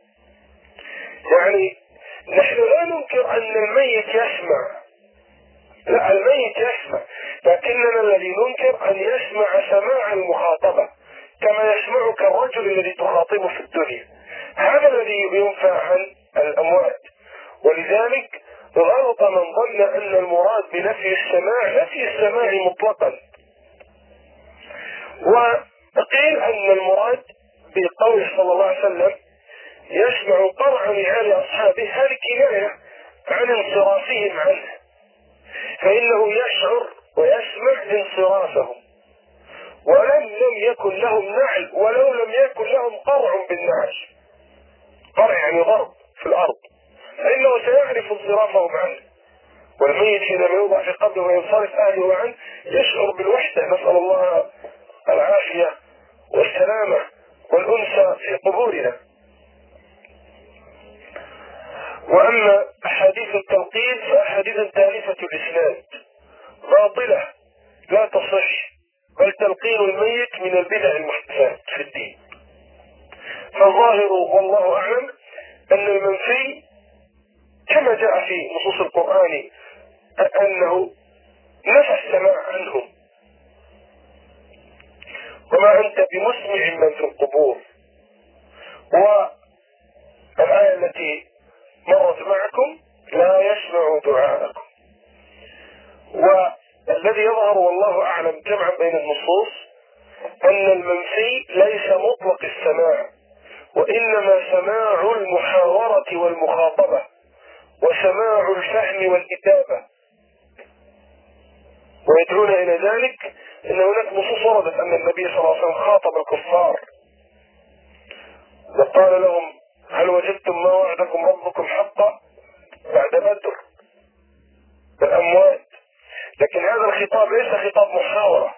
يعني نحن لا ننكر أن الميت يسمع، لا الميت يسمع، لكننا الذي ننكر أن يسمع سماع المخاطبة كما يسمعك الرجل الذي تخاطبه في الدنيا، هذا الذي ينفع عن الأموات. ولذلك غلط من ظن أن المراد بنفي السماع نفي السماع مطلقا، وقيل أن المراد بقوله صلى الله عليه وسلم يسمع قرع نعال أصحابه هذه كناية عن انصرافهم عنه، فإنه يشعر ويسمع انصرافهم، ولم لم يكن لهم نعل ولو لم يكن لهم قرع بالنعل، قرع يعني ضرب في الأرض، فإنه سيعرف انصرافهم عنه. والميت حينما يوضع في قبره وينصرف أهله عنه يشعر بالوحدة، نسأل الله العافية والسلامة والأنس في قبورنا. وأما أحاديث التوقيت فأحاديث تالفة الإسناد باطلة لا تصح، بل تلقين الميت من البدع المحدثات في الدين. فالظاهر والظاهر والله أعلم أن المنفي كما جاء في نصوص القرآن أنه نفى السماع عنهم، وما أنت بمسمع من في القبور. والآية التي مرت معكم لا يسمع دعاءكم. والذي يظهر والله أعلم جمعا بين النصوص أن المنفي ليس مطلق السماع، وإنما سماع المحاورة والمخاطبة وسماع الفهم والإجابة. ويدعون إلى ذلك أن هناك نصوص وردت أن النبي صلى الله عليه وسلم خاطب الكفار وقال لهم هل وجدتم ما وعدكم ربكم حقا بعد بدر والأموات. لكن هذا الخطاب ليس خطاب محاورة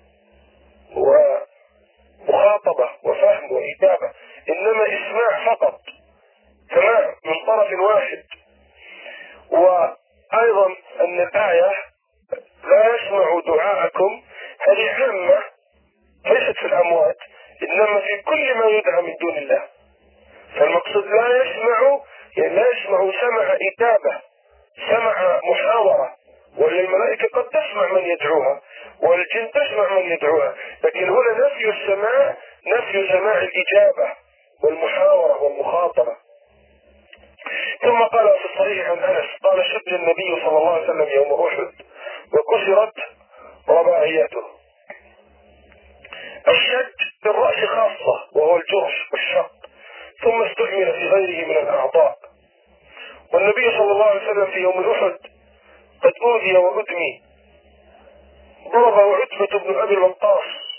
ومخاطبة وفهم وإجابة، إنما إسماع فقط، سماع من طرف واحد. وأيضا أن الآية لا يسمع دعاءكم هذه عامة ليست في الأموات، إنما في كل ما يدعى من دون الله. فالمقصود لا يسمع يعني لا يسمع سمع إجابة، سمع محاورة. وللملائكة قد تسمع من يدعوها والجن تسمع من يدعوها، لكن هنا نفي السماع نفي سماع الإجابة والمحاورة والمخاطبة. ثم قال في الصحيح عن أنس قال شج النبي صلى الله عليه وسلم يوم أحد وكسرت رباعيته. الشج بالرأس خاصة وهو الجرح والشق، ثم استعمل في غيره من الأعضاء. والنبي صلى الله عليه وسلم في يوم أحد قد أوذي وأدمي، ضربه عتبة بن أبي الوقاص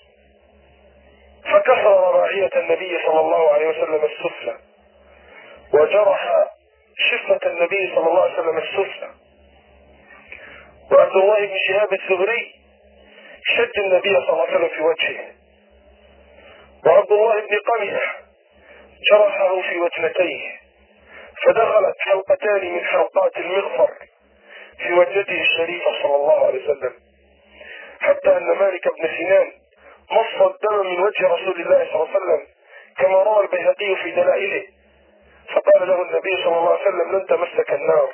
فكسر رباعية النبي صلى الله عليه وسلم السفلى، وجرح شفة النبي صلى الله عليه وسلم السفلى. وعبد الله بن شهاب الثغري شد النبي صلى الله عليه وسلم في وجهه. وعبد الله بن قميح جرحه في وجنتيه، فدخلت حلقتان من حلقات المغفر في وجهته الشريفة صلى الله عليه وسلم، حتى أن مالك بن سنان مص الدم من وجه رسول الله صلى الله عليه وسلم كما روى البيهقي في دلائله، فقال له النبي صلى الله عليه وسلم لن تمسك النار.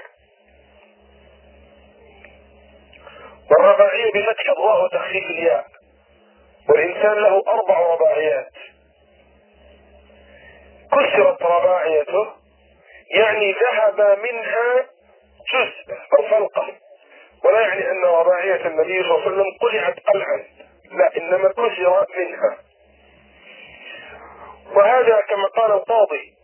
والرباعية بفتح الراء وتخفيف الياء، والإنسان له أربع رباعيات. كسرت رباعيته يعني ذهب منها جزء أو فلقة، ولا يعني أن رباعية النبي صلى الله عليه وسلم قلعت قلعا، لا، إنما كسر منها. وهذا كما قال القاضي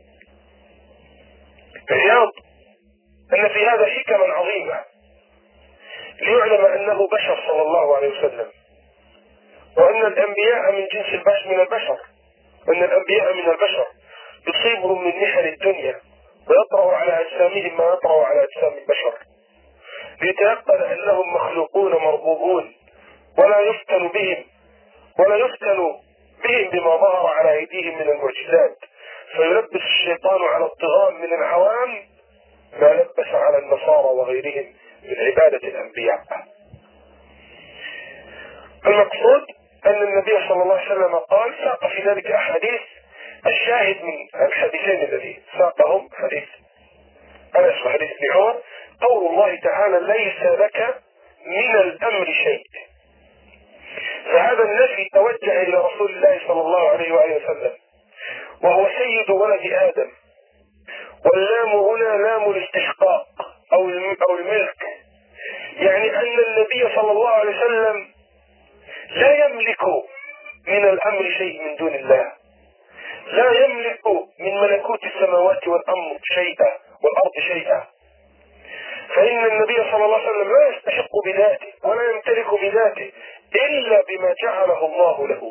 عياض أن في هذا حكما عظيمة ليعلم أنه بشر صلى الله عليه وسلم، وأن الأنبياء من جنس البشر من البشر، وأن الأنبياء من البشر يصيبهم من محن الدنيا ويطرأ على أجسامهم ما يطرأ على أجسام البشر، ليتيقن أنهم مخلوقون مربوبون ولا يفتن بهم ولا يفتن بهم بما ظهر على أيديهم من المعجزات، فيلبس الشيطان على الطغام من العوام ما لبس على النصارى وغيرهم من عبادة الأنبياء. المقصود أن النبي صلى الله عليه وسلم قال ساق في ذلك أحاديث. الشاهد من الحديثين الذي ساقهم حديث أنس وحديث ابن عمر قول الله تعالى ليس لك من الأمر شيء. فهذا النفي توجه إلى رسول الله صلى الله عليه وآله وسلم، وهو سيد ولد آدم. واللام هنا لام الاستحقاق أو أو الملك، يعني أن النبي صلى الله عليه وسلم لا يملك من الأمر شيء من دون الله، لا يملك من ملكوت السماوات والأمر شيئا والأرض شيئا. فإن النبي صلى الله عليه وسلم لا يستحق بذاته ولا يمتلك بذاته إلا بما جعله الله له،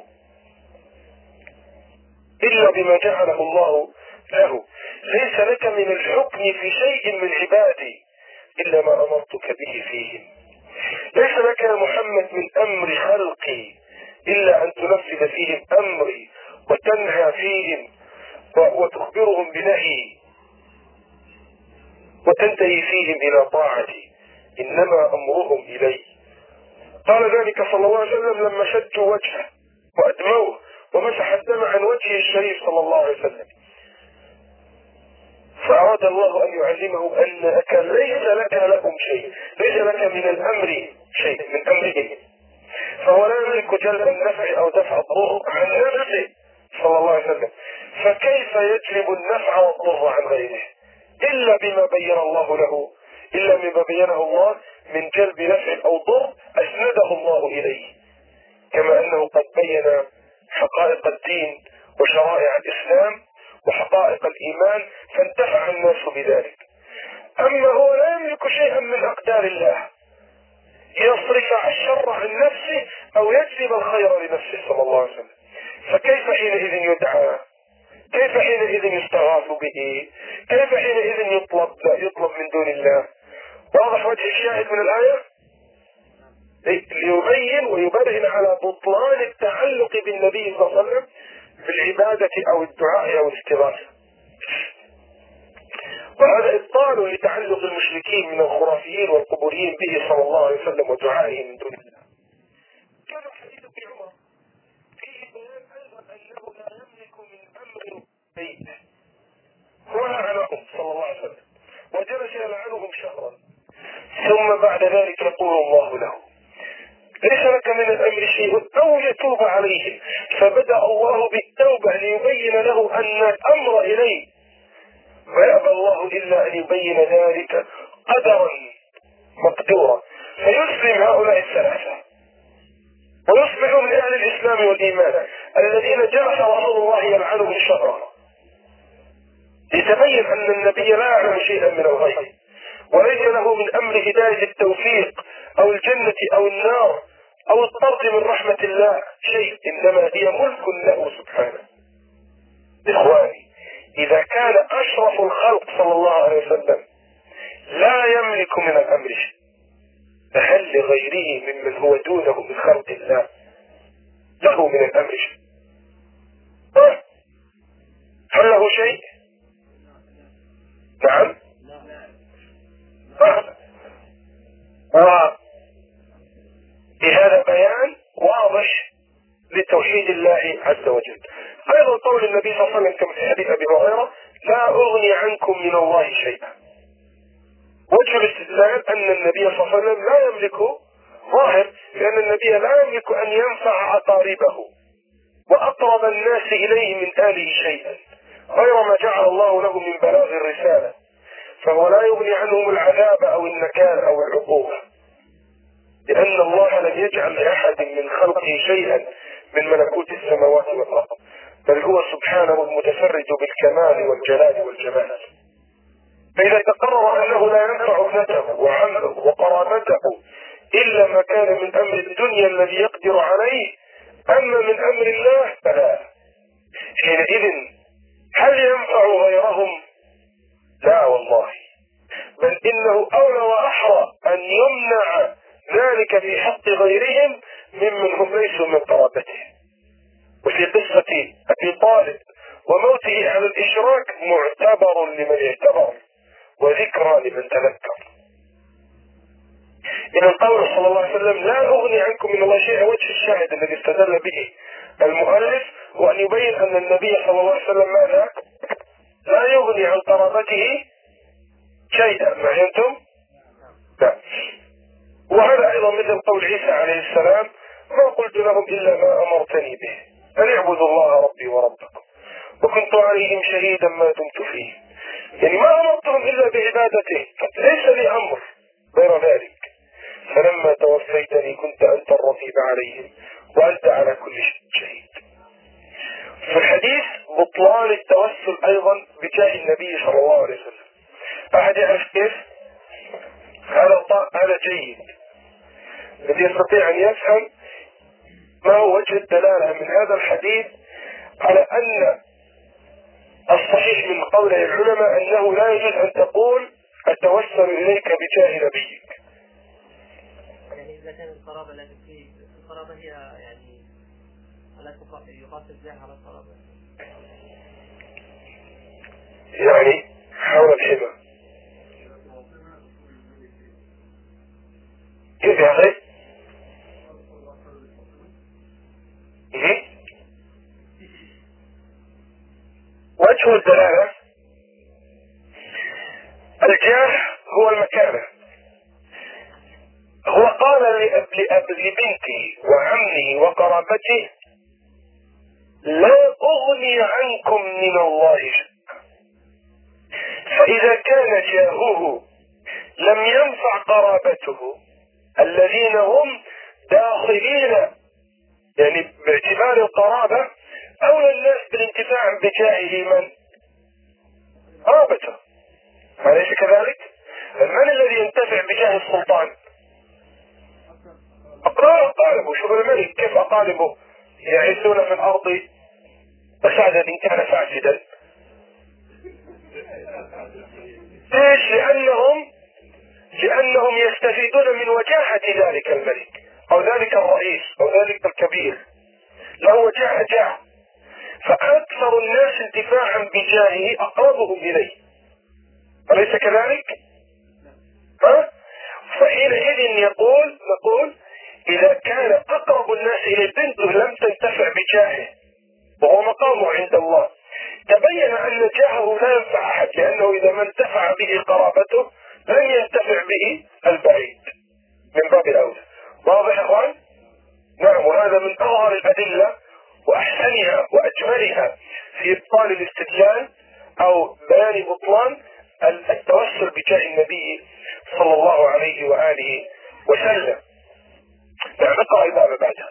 إلا بما جعله الله له. ليس لك من الحكم في شيء من عبادي إلا ما أمرتك به فيهم. ليس لك يا محمد من أمر خلقي إلا أن تنفذ فيهم أمري وتنهى فيهم وتخبرهم بنهي وتنتهي فيهم إلى طاعتي، إنما أمرهم إلي. قال ذلك صلى الله عليه وسلم لما شجوا وجهه وأدموه ومسح الدم عن وجهه الشريف صلى الله عليه وسلم. فأراد الله أن يعلمه أنك ليس لك لهم شيء، ليس لك من الأمر شيء من أمره، فهو لا يملك جلب النفع أو دفع الضر عن نفسه صلى الله عليه وسلم، فكيف يجلب النفع والضر عن غيره إلا بما بين الله له، إلا بما بينه الله من جلب نفع أو ضر أسنده الله إليه، كما أنه قد بين حقائق الدين وشرائع الإسلام وحقائق الإيمان فانتفع الناس بذلك. أما هو لا يملك شيئا من أقدار الله يصرف الشر عن نفسه أو يجلب الخير لنفسه صلى الله عليه وسلم، فكيف حينئذ يدعى؟ كيف حينئذ يستغاث به؟ كيف حينئذ يطلب يطلب من دون الله؟ واضح وجه الشاهد من الآية؟ ليبين ويبرهن على بطلان التعلق بالنبي صلى الله عليه وسلم بالعبادة أو الدعاء أو الاستغاثة. وهذا إبطال لتعلق المشركين من الخرافيين والقبوريين به صلى الله عليه وسلم ودعائه من دون الله. كان حديث ابن عمر فيه بيان أيضا أنه لا يملك من أمر بيته، هو لعنهم صلى الله عليه وسلم وجلس يلعنهم شهرا، ثم بعد ذلك يقول الله له ليس لك من الأمر شيء أو يتوب عليهم، فبدأ الله بالتوبة ليبين له أن الأمر إليه، ويأبى الله إلا أن يبين ذلك قدرا مقدورا، فيسلم هؤلاء الثلاثة ويصبحوا من أهل الإسلام والإيمان الذين جلس رسول الله يلعنهم شهرا، لتبين أن النبي لا يعلم شيئا من الغيب وليس له من أمر هداية التوفيق أو الجنة أو النار أو الطرد من رحمة الله شيء، إنما هي ملك له سبحانه. إخواني، إذا كان أشرف الخلق صلى الله عليه وسلم لا يملك من الأمر شيء، فهل لغيره ممن هو دونه من خلق الله له من الأمر شيء؟ هل له شيء؟ نعم. وبهذا بيان واضح لتوحيد الله عز وجل. أيضا قول النبي صلى الله عليه وسلم كما في حديث أبي هريرة لا أغني عنكم من الله شيئا. وجه الاستدلال أن النبي صلى الله عليه وسلم لا يملك ظاهر، لأن النبي لا يملك أن ينفع أقاربه وأقرب الناس إليه من آله شيئا غير ما جعل الله له من بلاغ الرسالة، فهو لا يغني عنهم العذاب أو النكال أو العقوبة، لأن الله لم يجعل لأحد من خلقه شيئا من ملكوت السماوات والأرض، بل هو سبحانه المتفرد بالكمال والجلال والجمال. فإذا تقرر أنه لا ينفع ابنته وعمه وقرابته إلا ما كان من أمر الدنيا الذي يقدر عليه، أما من أمر الله فلا. حينئذ هل ينفع غيرهم؟ لا والله، بل إنه أولى وأحرى أن يمنع ذلك في حق غيرهم ممن هم ليسوا من قرابته. وفي قصة أبي طالب وموته على الإشراك معتبر لمن اعتبر وذكرى لمن تذكر. إذا قول صلى الله عليه وسلم لا أغني عنكم من الله شيئا وجه الشاهد الذي استدل به المؤلف، وأن يبين أن النبي صلى الله عليه وسلم ماذا؟ لا يغني عن قرابته شيئا. فهمتم؟ لا. وهذا أيضا مثل قول عيسى عليه السلام ما قلت لهم إلا ما أمرتني به أن اعبدوا الله ربي وربكم وكنت عليهم شهيدا ما دمت فيه، يعني ما أمرتهم إلا بعبادته، ليس لي أمر غير ذلك. فلما توفيتني كنت أنت الرقيب عليهم وأنت على كل شيء شهيد. في الحديث بطلان التوسل أيضا بجاه النبي صلى الله عليه وسلم. أحد يعرف كيف؟ هذا هذا جيد، الذي يستطيع أن يفهم ما هو وجه الدلالة من هذا الحديث على أن الصحيح من قول العلماء أنه لا يجوز أن تقول أتوسل إليك بجاه نبيك. يعني إذا كان القرابة لا تفيد، القرابة هي يعني لا يقاس الجاه على القرابة، يعني حول الحمى كيف يعني؟ شو الدلالة؟ الجاه هو المكانة. هو قال لبنتي وعمي وقرابتي لا أغني عنكم من الله شيئا. فإذا كان جاهه لم ينفع قرابته الذين هم داخلين يعني باعتبار القرابة أولى الناس بالانتفاع بجاهه من؟ قرابته. أليس كذلك؟ من الذي ينتفع بجاه السلطان؟ أقاربه. شوف الملك كيف أقاربه يعيشون في الأرض فسادا إن كان فاسدا. ليش؟ لأنهم لأنهم يستفيدون من وجاهة ذلك الملك أو ذلك الرئيس أو ذلك الكبير، له وجاهة جاه، فأكثر الناس انتفاعا بجاهه أقربهم إليه. أليس كذلك؟ ها؟ فحينئذ يقول نقول إذا كان أقرب الناس إلى بنته لم تنتفع بجاهه وهو مقامه عند الله، تبين أن جاهه لا ينفع أحد، لأنه إذا ما انتفع به قرابته لن ينتفع به البعيد من باب الأولى. واضح يا أخوان؟ نعم. وهذا من أظهر الأدلة وأحسنها وأجملها في إبطال الاستدلال أو بيان بطلان التوسل بجاه النبي صلى الله عليه وآله وسلم. نعم. نقرأ الباب بعدها.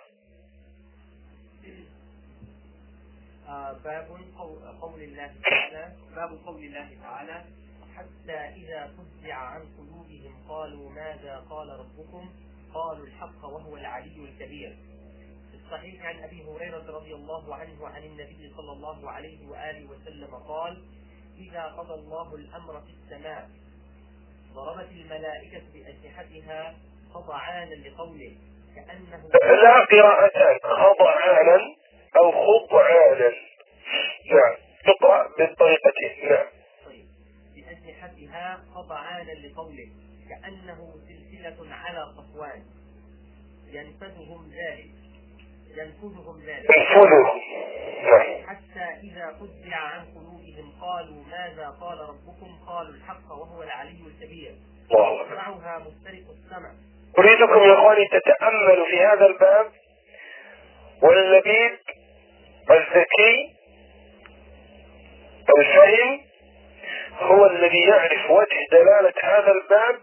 باب قول الله تعالى باب قول الله تعالى حتى إذا فزع عن قلوبهم قالوا ماذا قال ربكم قالوا الحق وهو العلي الكبير. في الصحيح عن أبي هريرة رضي الله عنه عن النبي صلى الله عليه وآله وسلم قال إذا قضى الله الأمر في السماء ضربت الملائكة بأجنحتها خضعانا لقوله كأنه لا قراءتان خضعانا أو خضعانا. نعم. تقرأ بالطريقتين. نعم. طيب. بأجنحتها خضعانا لقوله كأنه سلسلة على صفوان ينفذهم ذلك ينفذهم ذلك ينفذهم. نعم. حتى إذا فزع عن قلوبهم قالوا ماذا قال ربكم قالوا الحق وهو العلي الكبير. يسمعها مسترق السمع. أريدكم يا أخواني تتأملوا في هذا الباب، واللبيب الذكي الفهم هو الذي يعرف وجه دلالة هذا الباب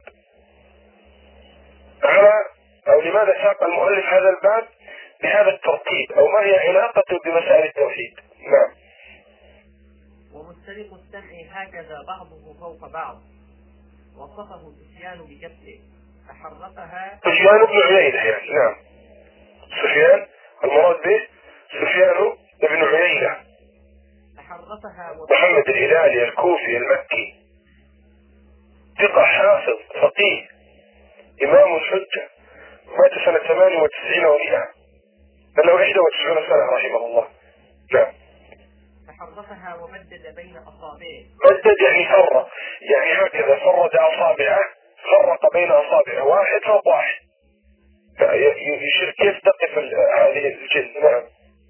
على أو لماذا ساق المؤلف هذا الباب بهذا الترتيب أو ما هي علاقته بمسائل التوحيد. نعم. ومسترق السمع هكذا بعضه فوق بعض وصفه سفيان بكفه فحرقها. سفيان بن عيينة يعني. نعم. سفيان المراد به سفيان بن عيينة فحرقها محمد الهلالي الكوفي المكي، ثقة حافظ فقيه إمام الحجة، مات سنة ثمانية وتسعين ومئة، بل له إحدى وتسعين سنة رحمه الله. نعم. فحرقها ومدد بين أصابعه. مدد يعني فرق، يعني هكذا فرد أصابعه، فرق بين أصابعه واحد فوق واحد، يشير كيف تقف هذه الجن. نعم.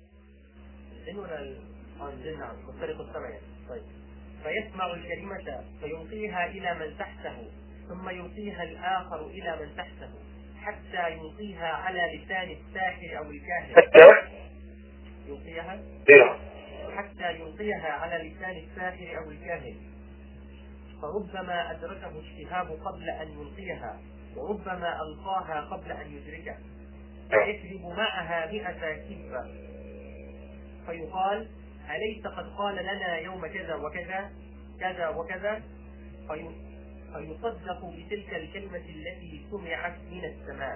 نعم. مسترق السمع. طيب. فيسمع الكلمة فيلقيها إلى من تحته ثم يلقيها الآخر إلى من تحته حتى يلقيها على لسان الساحر أو الكاهن. حتى يلقيها إيه؟ حتى يلقيها على لسان الساحر أو الكاهن، فربما أدركه الشهاب قبل أن يلقيها وربما ألقاها قبل أن يدركه، فيكذب معها مئة كذبة فيقال أليس قد قال لنا يوم كذا وكذا كذا وكذا، فيصدق بتلك الكلمة التي سمعت من السماء.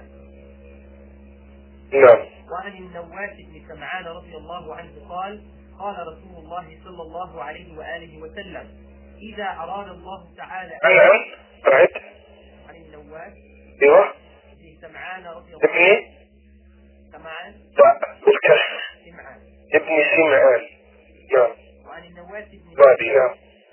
نعم. وعن النواس بن سمعان رضي الله عنه قال قال رسول الله صلى الله عليه وآله وسلم إذا أراد الله تعالى. نعم. بعد. عن النواس ايوه بن سمعان رضي الله ابن سمعان بالكسر سمعان ابن سمعان. نعم. وعن النواس بن بادي. نعم.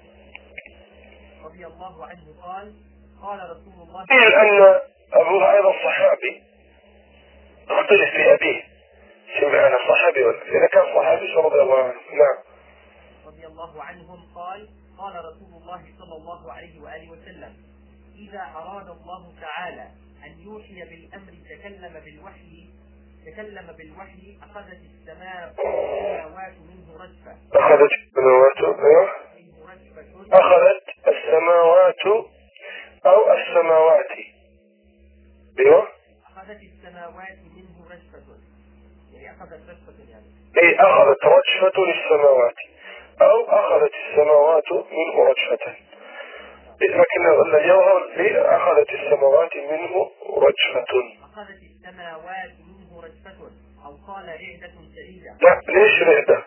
رضي الله عنه قال قال رسول الله قيل أن أبوه أيضا صحابي، اختلف في أبيه سمعان صحابي ولا إذا كان صحابي رضي الله عنه. نعم. رضي الله عنهم قال قال رسول الله صلى الله عليه وآله وسلم: إذا أراد الله تعالى أن يوحي بالأمر تكلم بالوحي تكلم بالوحي أخذت السماء السماوات منه رجفة أخذت السماوات منه رجفة أخذت السماوات أو السماوات أيوه أخذت السماوات منه رجفة، يعني أخذت رجفة يعني أي أخذت رجفة للسماوات أو أخذت السماوات منه رجفة، لكن الجوهر أخذت السماوات منه رجفة. أخذت السماوات منه رجفة أو قال رعدة شديدة. لا ليش رعدة؟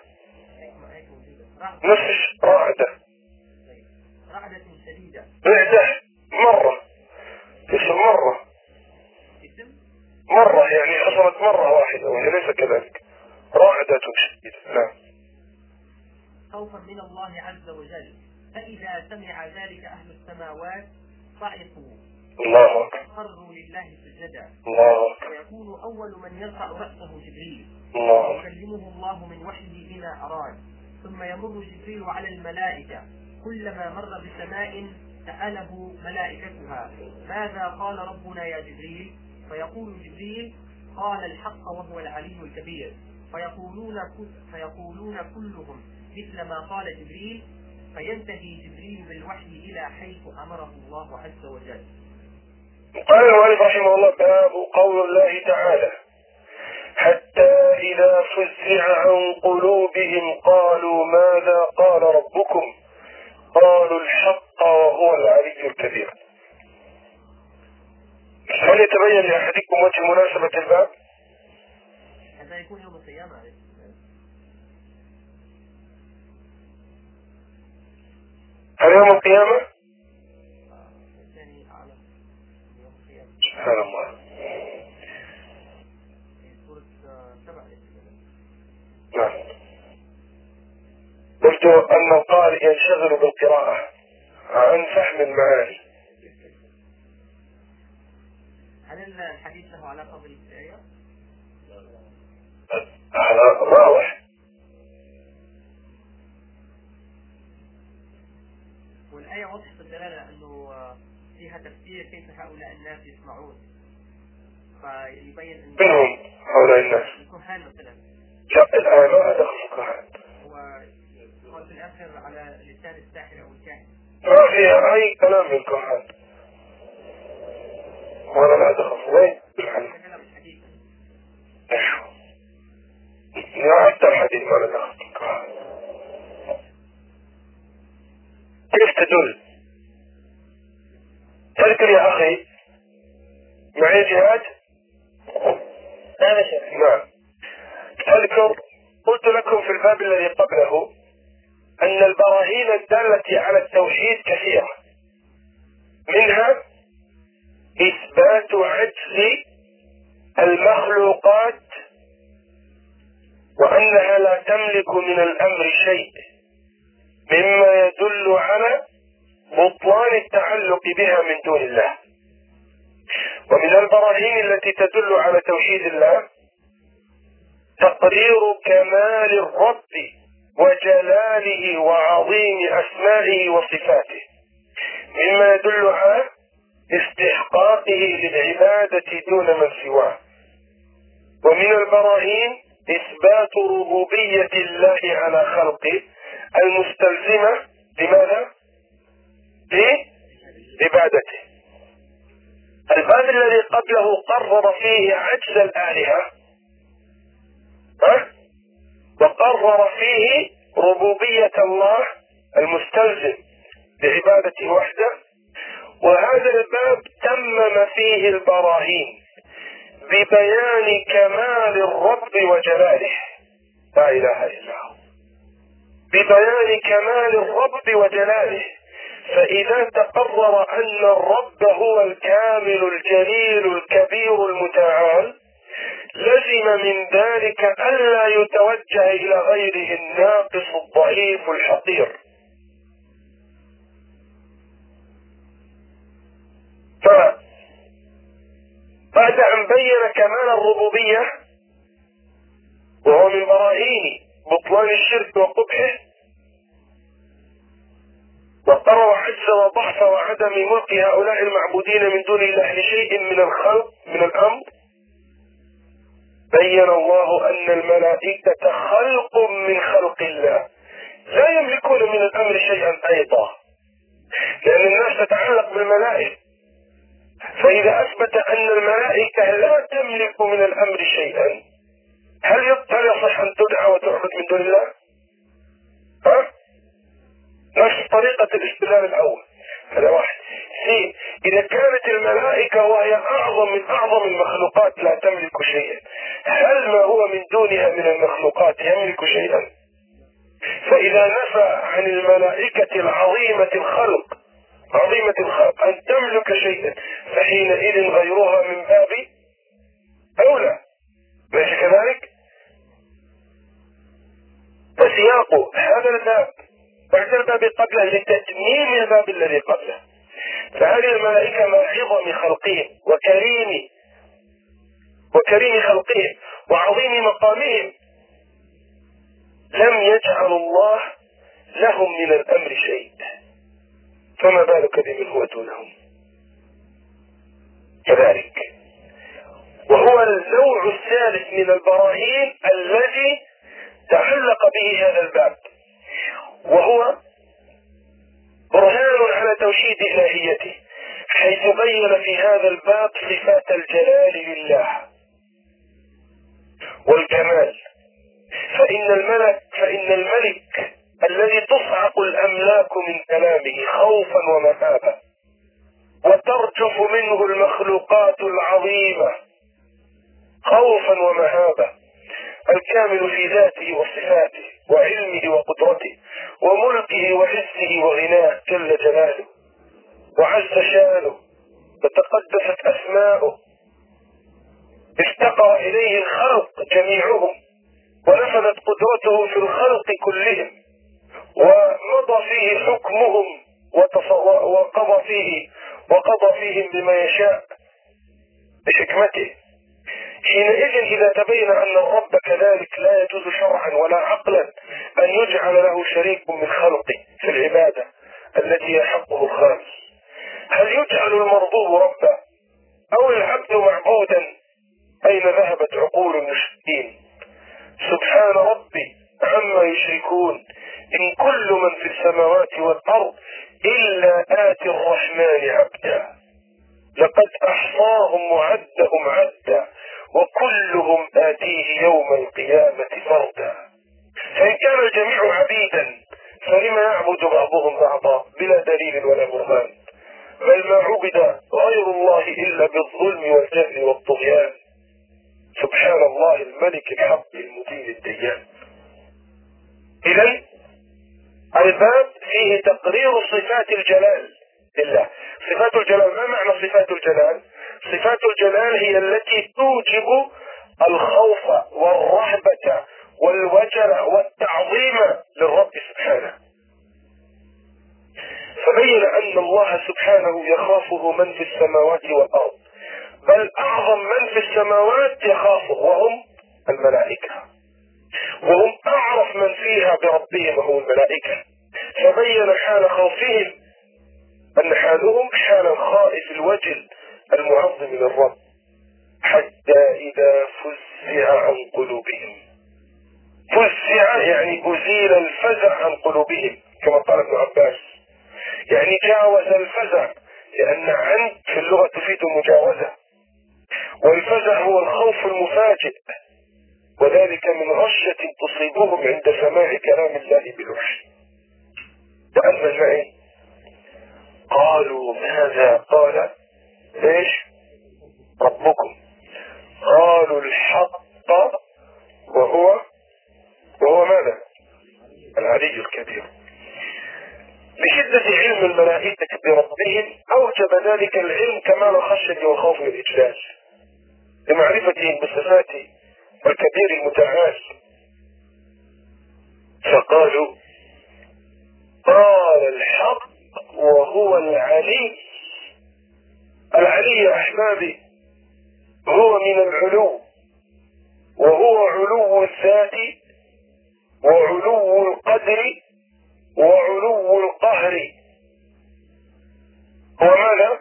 نفس رعدة. رعدة شديدة. رعدة مرة اسم مرة مرة يعني حصلت مرة واحدة وهي ليس كذلك. رعدة شديدة. نعم. خوفا من الله عز وجل، فإذا سمع ذلك أهل السماوات صعقوا الله أكبر خروا لله سجدا، الله أكبر، ويكون أول من يرفع رأسه جبريل الله يكلمه الله من وحيه بما أراد، ثم يمر جبريل على الملائكة، كلما مر بسماء سأله ملائكتها: ماذا قال ربنا يا جبريل؟ فيقول جبريل: قال الحق وهو العلي الكبير. فيقولون فيقولون كلهم مثل ما قال جبريل، فينتهي جبريل بالوحي إلى حيث أمره الله عز وجل. قال المؤلف رحمه الله: باب قول الله تعالى: حتى إذا فزع عن قلوبهم قالوا ماذا قال ربكم؟ قالوا الحق وهو العلي الكبير. هل يتبين لأحدكم وجه مناسبة الباب؟ هذا يكون يوم القيامة. هل يوم القيامة؟ سبحان الله. نعم. قلت أن القارئ ينشغل بالقراءة عن فهم المعاني. هل الحديث له علاقة بالآية؟ هذا واضح. والآية واضحة الدلالة أنه فيها تفسير كيف هؤلاء الناس يسمعون، فيبين أن منهم هؤلاء الناس الكهان مثلا. لا الآية ما دخل الكهان. هو قال في الآخر على لسان الساحر أو الكاهن. ما فيها أي كلام من الكهان. وأنا لا دخل وين تكلم الحديث. أيوه. يا حتى الحديث ما له دخل بالكهان. كيف تدل؟ تذكر يا أخي معي جهاد؟ نعم يا شيخ. نعم. تذكر قلت لكم في الباب الذي قبله أن البراهين الدالة على التوحيد كثيرة، منها إثبات عجز المخلوقات وأنها لا تملك من الأمر شيء، مما يدل على بطلان التعلق بها من دون الله. ومن البراهين التي تدل على توحيد الله تقرير كمال الرب وجلاله وعظيم أسمائه وصفاته، مما يدل على استحقاقه للعبادة دون من سواه. ومن البراهين إثبات ربوبية الله على خلقه المستلزمة لماذا؟ لعبادته. الباب الذي قبله قرر فيه عجز الآلهة ها؟ وقرر فيه ربوبية الله المستلزم لعبادته وحده. وهذا الباب تمم فيه البراهين ببيان كمال الرب وجلاله، لا إله إلا هو، ببيان كمال الرب وجلاله. فإذا تقرر أن الرب هو الكامل الجليل الكبير المتعال، لزم من ذلك ألا يتوجه إلى غيره الناقص الضعيف الحقير. فبعد أن بين كمال الربوبية وهو من براهين بطلان الشرك وقبحه، وقرر عجز وضعف وعدم ملك هؤلاء المعبودين من دون الله لشيء من الخلق من الأمر، بين الله أن الملائكة خلق من خلق الله لا يملكون من الأمر شيئا أيضا، لأن الناس تتعلق بالملائكة. فإذا أثبت أن الملائكة لا تملك من الأمر شيئا، هل يصح أن تدعى وتعبد من دون الله؟ ها؟ نفس طريقة الاستدلال الأول. هذا واحد. اثنين، إذا كانت الملائكة وهي أعظم من أعظم المخلوقات لا تملك شيئا، هل ما هو من دونها من المخلوقات يملك شيئا؟ فإذا نفى عن الملائكة العظيمة الخلق عظيمة الخلق أن تملك شيئا، فحينئذ غيرها من باب أولى، ليس كذلك؟ فسياق هذا الباب بعد الباب قبله لتتميم الباب الذي قبله. فهذه الملائكة مع عظم خلقهم وكريم وكريم خلقهم وعظيم مقامهم لم يجعل الله لهم من الأمر شيء، فما بالك بمن هو دونهم؟ كذلك. وهو النوع الثالث من البراهين الذي تعلق به هذا الباب، وهو برهان على توحيد إلهيته، حيث بين في هذا الباب صفات الجلال لله والكمال. فإن الملك فإن الملك الذي تصعق الأملاك من كلامه خوفا ومهابة وترجف منه المخلوقات العظيمة خوفا ومهابة، الكامل في ذاته وصفاته وعلمه وقدرته وملكه وعزه وغناه جل جلاله وعز شانه وتقدست أسماؤه، استقى إليه الخلق جميعهم ونفذت قدرته في الخلق كلهم ومضى فيه حكمهم وقضى فيه وقضى فيهم بما يشاء بحكمته. حينئذ إذا تبين أن الرب كذلك لا يجوز شرعا ولا عقلا أن يجعل له شريك من خلقه في العبادة التي يحقه الخالق، هل يجعل المربوب ربا أو العبد معبودا؟ أين ذهبت عقول المشركين؟ سبحان ربي عما يشركون، إن كل من في السماوات والأرض إلا آتي الرحمن عبدا، لقد أحصاهم وعدهم عدا وكلهم آتيه يوم القيامة فردا. فإن كان الجميع عبيدا فلما يعبد بعضهم بعضا بلا دليل ولا برهان؟ بل ما عبد غير الله إلا بالظلم والجهل والطغيان. سبحان الله الملك الحق المبين الديان. إذن الباب فيه تقرير صفات الجلال لله. صفات الجلال، ما معنى صفات الجلال؟ صفات الجلال هي التي توجب الخوف والرهبة والوجل والتعظيم للرب سبحانه. فبين أن الله سبحانه يخافه من في السماوات والأرض، بل أعظم من في السماوات يخافه وهم الملائكة، وهم أعرف من فيها بربهم وهم الملائكة. فبين حال خوفهم أن حالهم حال الخائف الوجل المعظم للرب، حتى إذا فزع عن قلوبهم. فزع يعني أزيل الفزع عن قلوبهم كما قال ابن عباس، يعني جاوز الفزع، لأن عن في اللغة تفيد المجاوزة، والفزع هو الخوف المفاجئ، وذلك من غشة تصيبهم عند سماع كلام الله بالوحي. تأمل معي، قالوا ماذا قال ايش ربكم؟ قالوا الحق وهو وهو ماذا؟ العلي الكبير. بشدة علم الملائكة بربهم أوجب ذلك العلم كمال الخشية والخوف والإجلال، بمعرفتهم بصفات الكبير المتعال. فقالوا قال الحق وهو العلي. العلي يا أحبابي هو من العلو، وهو علو الذات وعلو القدر وعلو القهر هو ماذا؟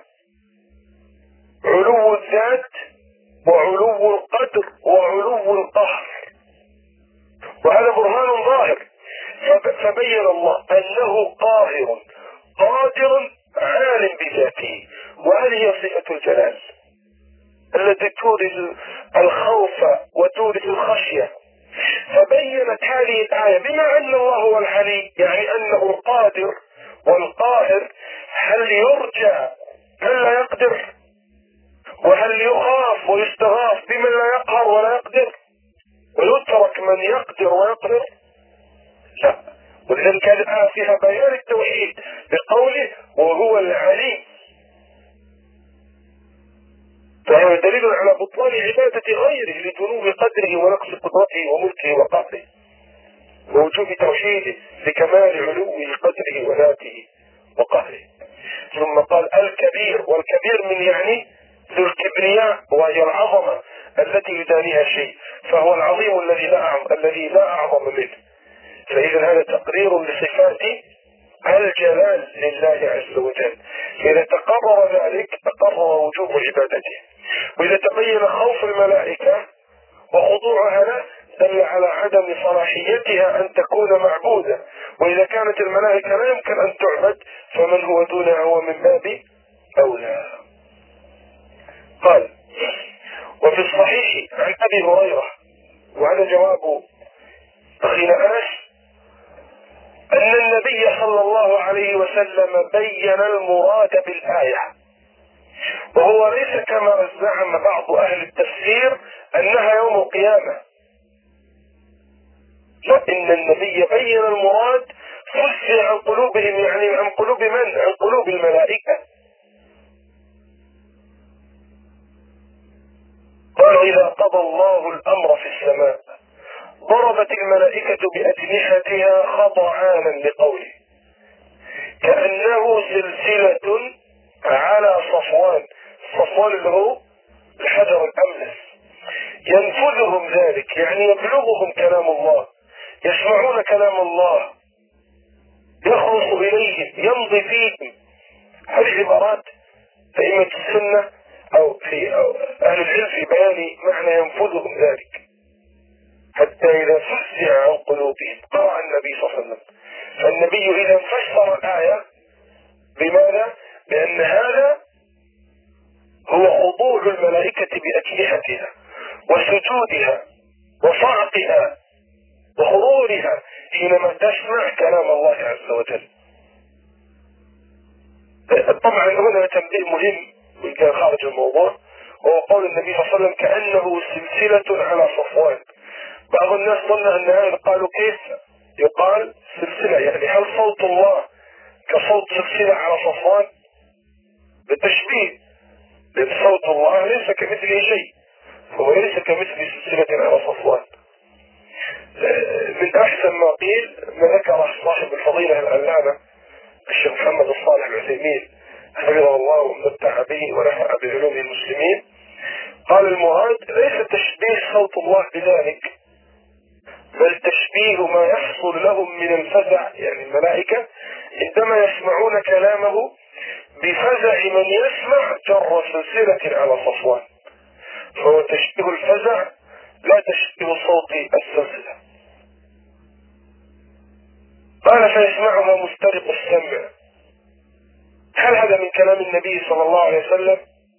علو الذات وعلو القدر وعلو القهر، وهذا برهان ظاهر. فبين الله أنه قاهر قادر عالم بذاته، وهذه هي صفة الجلال التي تورث الخوف وتورث الخشية. فبينت هذه الآية بما أن الله هو العلي، يعني أنه القادر والقاهر، هل يرجى من لا يقدر؟ وهل يخاف ويستغاث بمن لا يقهر ولا يقدر؟ ويترك من يقدر ويقدر؟ لا. ولذلك هذه الآية فيها بيان التوحيد بقوله وهو العلي، فهو دليل على بطلان عبادة غيره لجنوب قدره ونقص قدرته وملكه وقهره، ووجوب توحيده لكمال علو قدره وذاته وقهره. ثم قال الكبير، والكبير من يعني ذو الكبرياء وهي العظمة التي يدانيها شيء، فهو العظيم الذي لا أعظم الذي لا أعظم منه. فإذا هذا تقرير لصفات الجلال لله عز وجل. إذا تقرر ذلك تقرر وجوب عبادته. وإذا تبين خوف الملائكة وخضوعها له دل على عدم صلاحيتها أن تكون معبودة، وإذا كانت الملائكة لا يمكن أن تعبد فمن هو دونها هو من باب أولى. قال وفي الصحيح عن أبي هريرة، وهذا جواب أخينا أنس، أن النبي صلى الله عليه وسلم بين المراد بالآية، وهو ليس كما زعم بعض أهل التفسير أنها يوم القيامة، لا، إن النبي بين المراد فزع عن قلوبهم، يعني عن قلوب من؟ عن قلوب الملائكة. قال إذا قضى الله الأمر في السماء ضربت الملائكة بأجنحتها خضعانا لقوله كأنه سلسلة على صفوان، صفوان اللي هو الحجر الأملس، ينفذهم ذلك، يعني يبلغهم كلام الله، يسمعون كلام الله، يخلص إليهم، يمضي فيهم. هذه عبارات أئمة السنة أو في أو أهل العلم في بيان معنى ينفذهم ذلك، حتى إذا فزع عن قلوبهم. قرأ النبي صلى الله عليه وسلم، فالنبي إذا فسر الآية بماذا؟ بأن هذا هو خضوع الملائكة بأجنحتها وسجودها وصعقها وحضورها حينما تسمع كلام الله عز وجل. طبعا هنا تنبيه مهم وإن كان خارج الموضوع، وهو قول النبي صلى الله عليه وسلم كأنه سلسلة على صفوان. بعض الناس ظن أن هذا، قالوا كيف يقال سلسلة؟ يعني هل صوت الله كصوت سلسلة على صفوان؟ بالتشبيه، لأن صوت الله ليس كمثله شيء، هو ليس كمثل سلسلة على صفوان. من أحسن ما قيل ما ذكره صاحب الفضيلة العلامة الشيخ محمد الصالح العثيمين حفظه الله ومتع به ونفع بعلوم المسلمين. قال المراد ليس تشبيه صوت الله بذلك، بل تشبيه ما يحصل لهم من الفزع، يعني الملائكة عندما يسمعون كلامه بفزع من يسمع جر سلسلة على صفوان، فهو تشبيه الفزع لا تشبيه صوت السلسلة. قال فيسمعها مسترق السمع. هل هذا من كلام النبي صلى الله عليه وسلم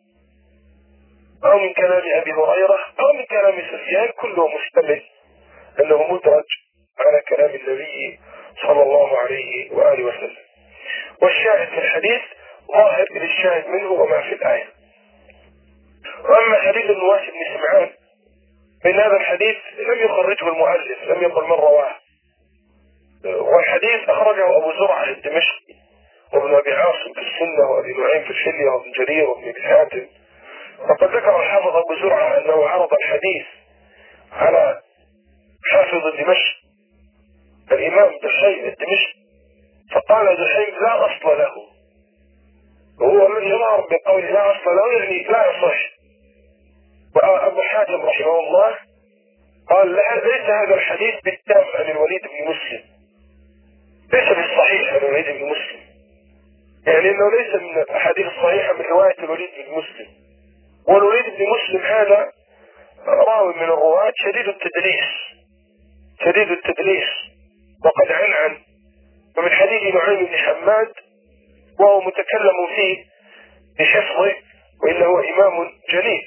أو من كلام أبي هريرة أو من كلام سفيان؟ كله مشتمل أنه مدرج على كلام النبي صلى الله عليه وآله وسلم. والشاهد في الحديث ظاهر للشاهد منه وما في الآية. وأما حديث النواس بن سمعان، من هذا الحديث لم يخرجه المؤلف، لم يقل من رواه، والحديث أخرجه أبو زرعة الدمشقي وابن أبي عاصم في السنة وأبي نعيم في الحلية وابن جرير وابن أبي حاتم. وقد ذكر الحافظ أبو زرعة أنه عرض الحديث على حافظ دمشق الإمام دحيم الدمشقي، فقال دحيم لا أصل له، وهو الذي يظهر بقول لا أصل له يعني لا يصح. وأبو حاتم رحمه الله قال ليس هذا الحديث بالتام عن الوليد بن مسلم، ليس بالصحيح عن الوليد بن مسلم، يعني انه ليس من الاحاديث الصحيحة من رواية الوليد بن مسلم. والوليد بن مسلم هذا راوي من الرواة شديد التدليس شديد التدليس وقد عنعن، ومن حديث نعيم بن حماد وهو متكلم فيه بحفظه، وإلا هو إمام جليل.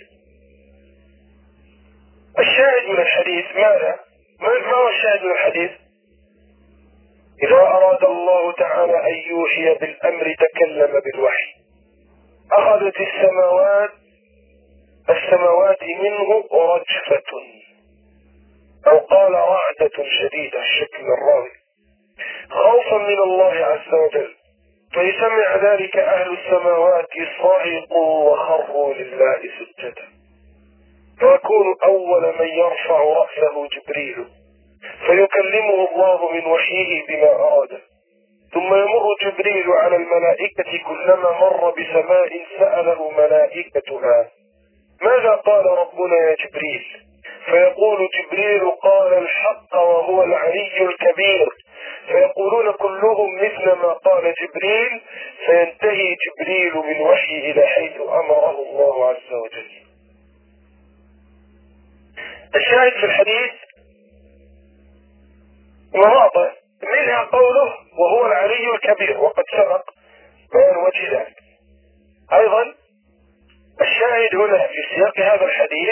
الشاهد من الحديث ماذا؟ ما هو الشاهد من الحديث؟ إذا أراد الله تعالى أن يوحي بالأمر تكلم بالوحي. أخذت السماوات السماوات منه رجفة، أو قال رعدة شديدة الشكل الراوي، خوفا من الله عز وجل، فيسمع ذلك أهل السماوات صعقوا وخروا لله سجدا، فيكون أول من يرفع رأسه جبريل فيكلمه الله من وحيه بما أراد، ثم يمر جبريل على الملائكة كلما مر بسماء سأله ملائكتها ماذا قال ربنا يا جبريل؟ فيقول جبريل قال الحق وهو العلي الكبير، فيقولون كلهم مثل ما قال جبريل، فينتهي جبريل بالوحي إلى حيث أمره الله عز وجل. الشاهد في الحديث مواضع منها قوله وهو العلي الكبير، وقد سبق بيان وجه ذلك. أيضا الشاهد هنا في سياق هذا الحديث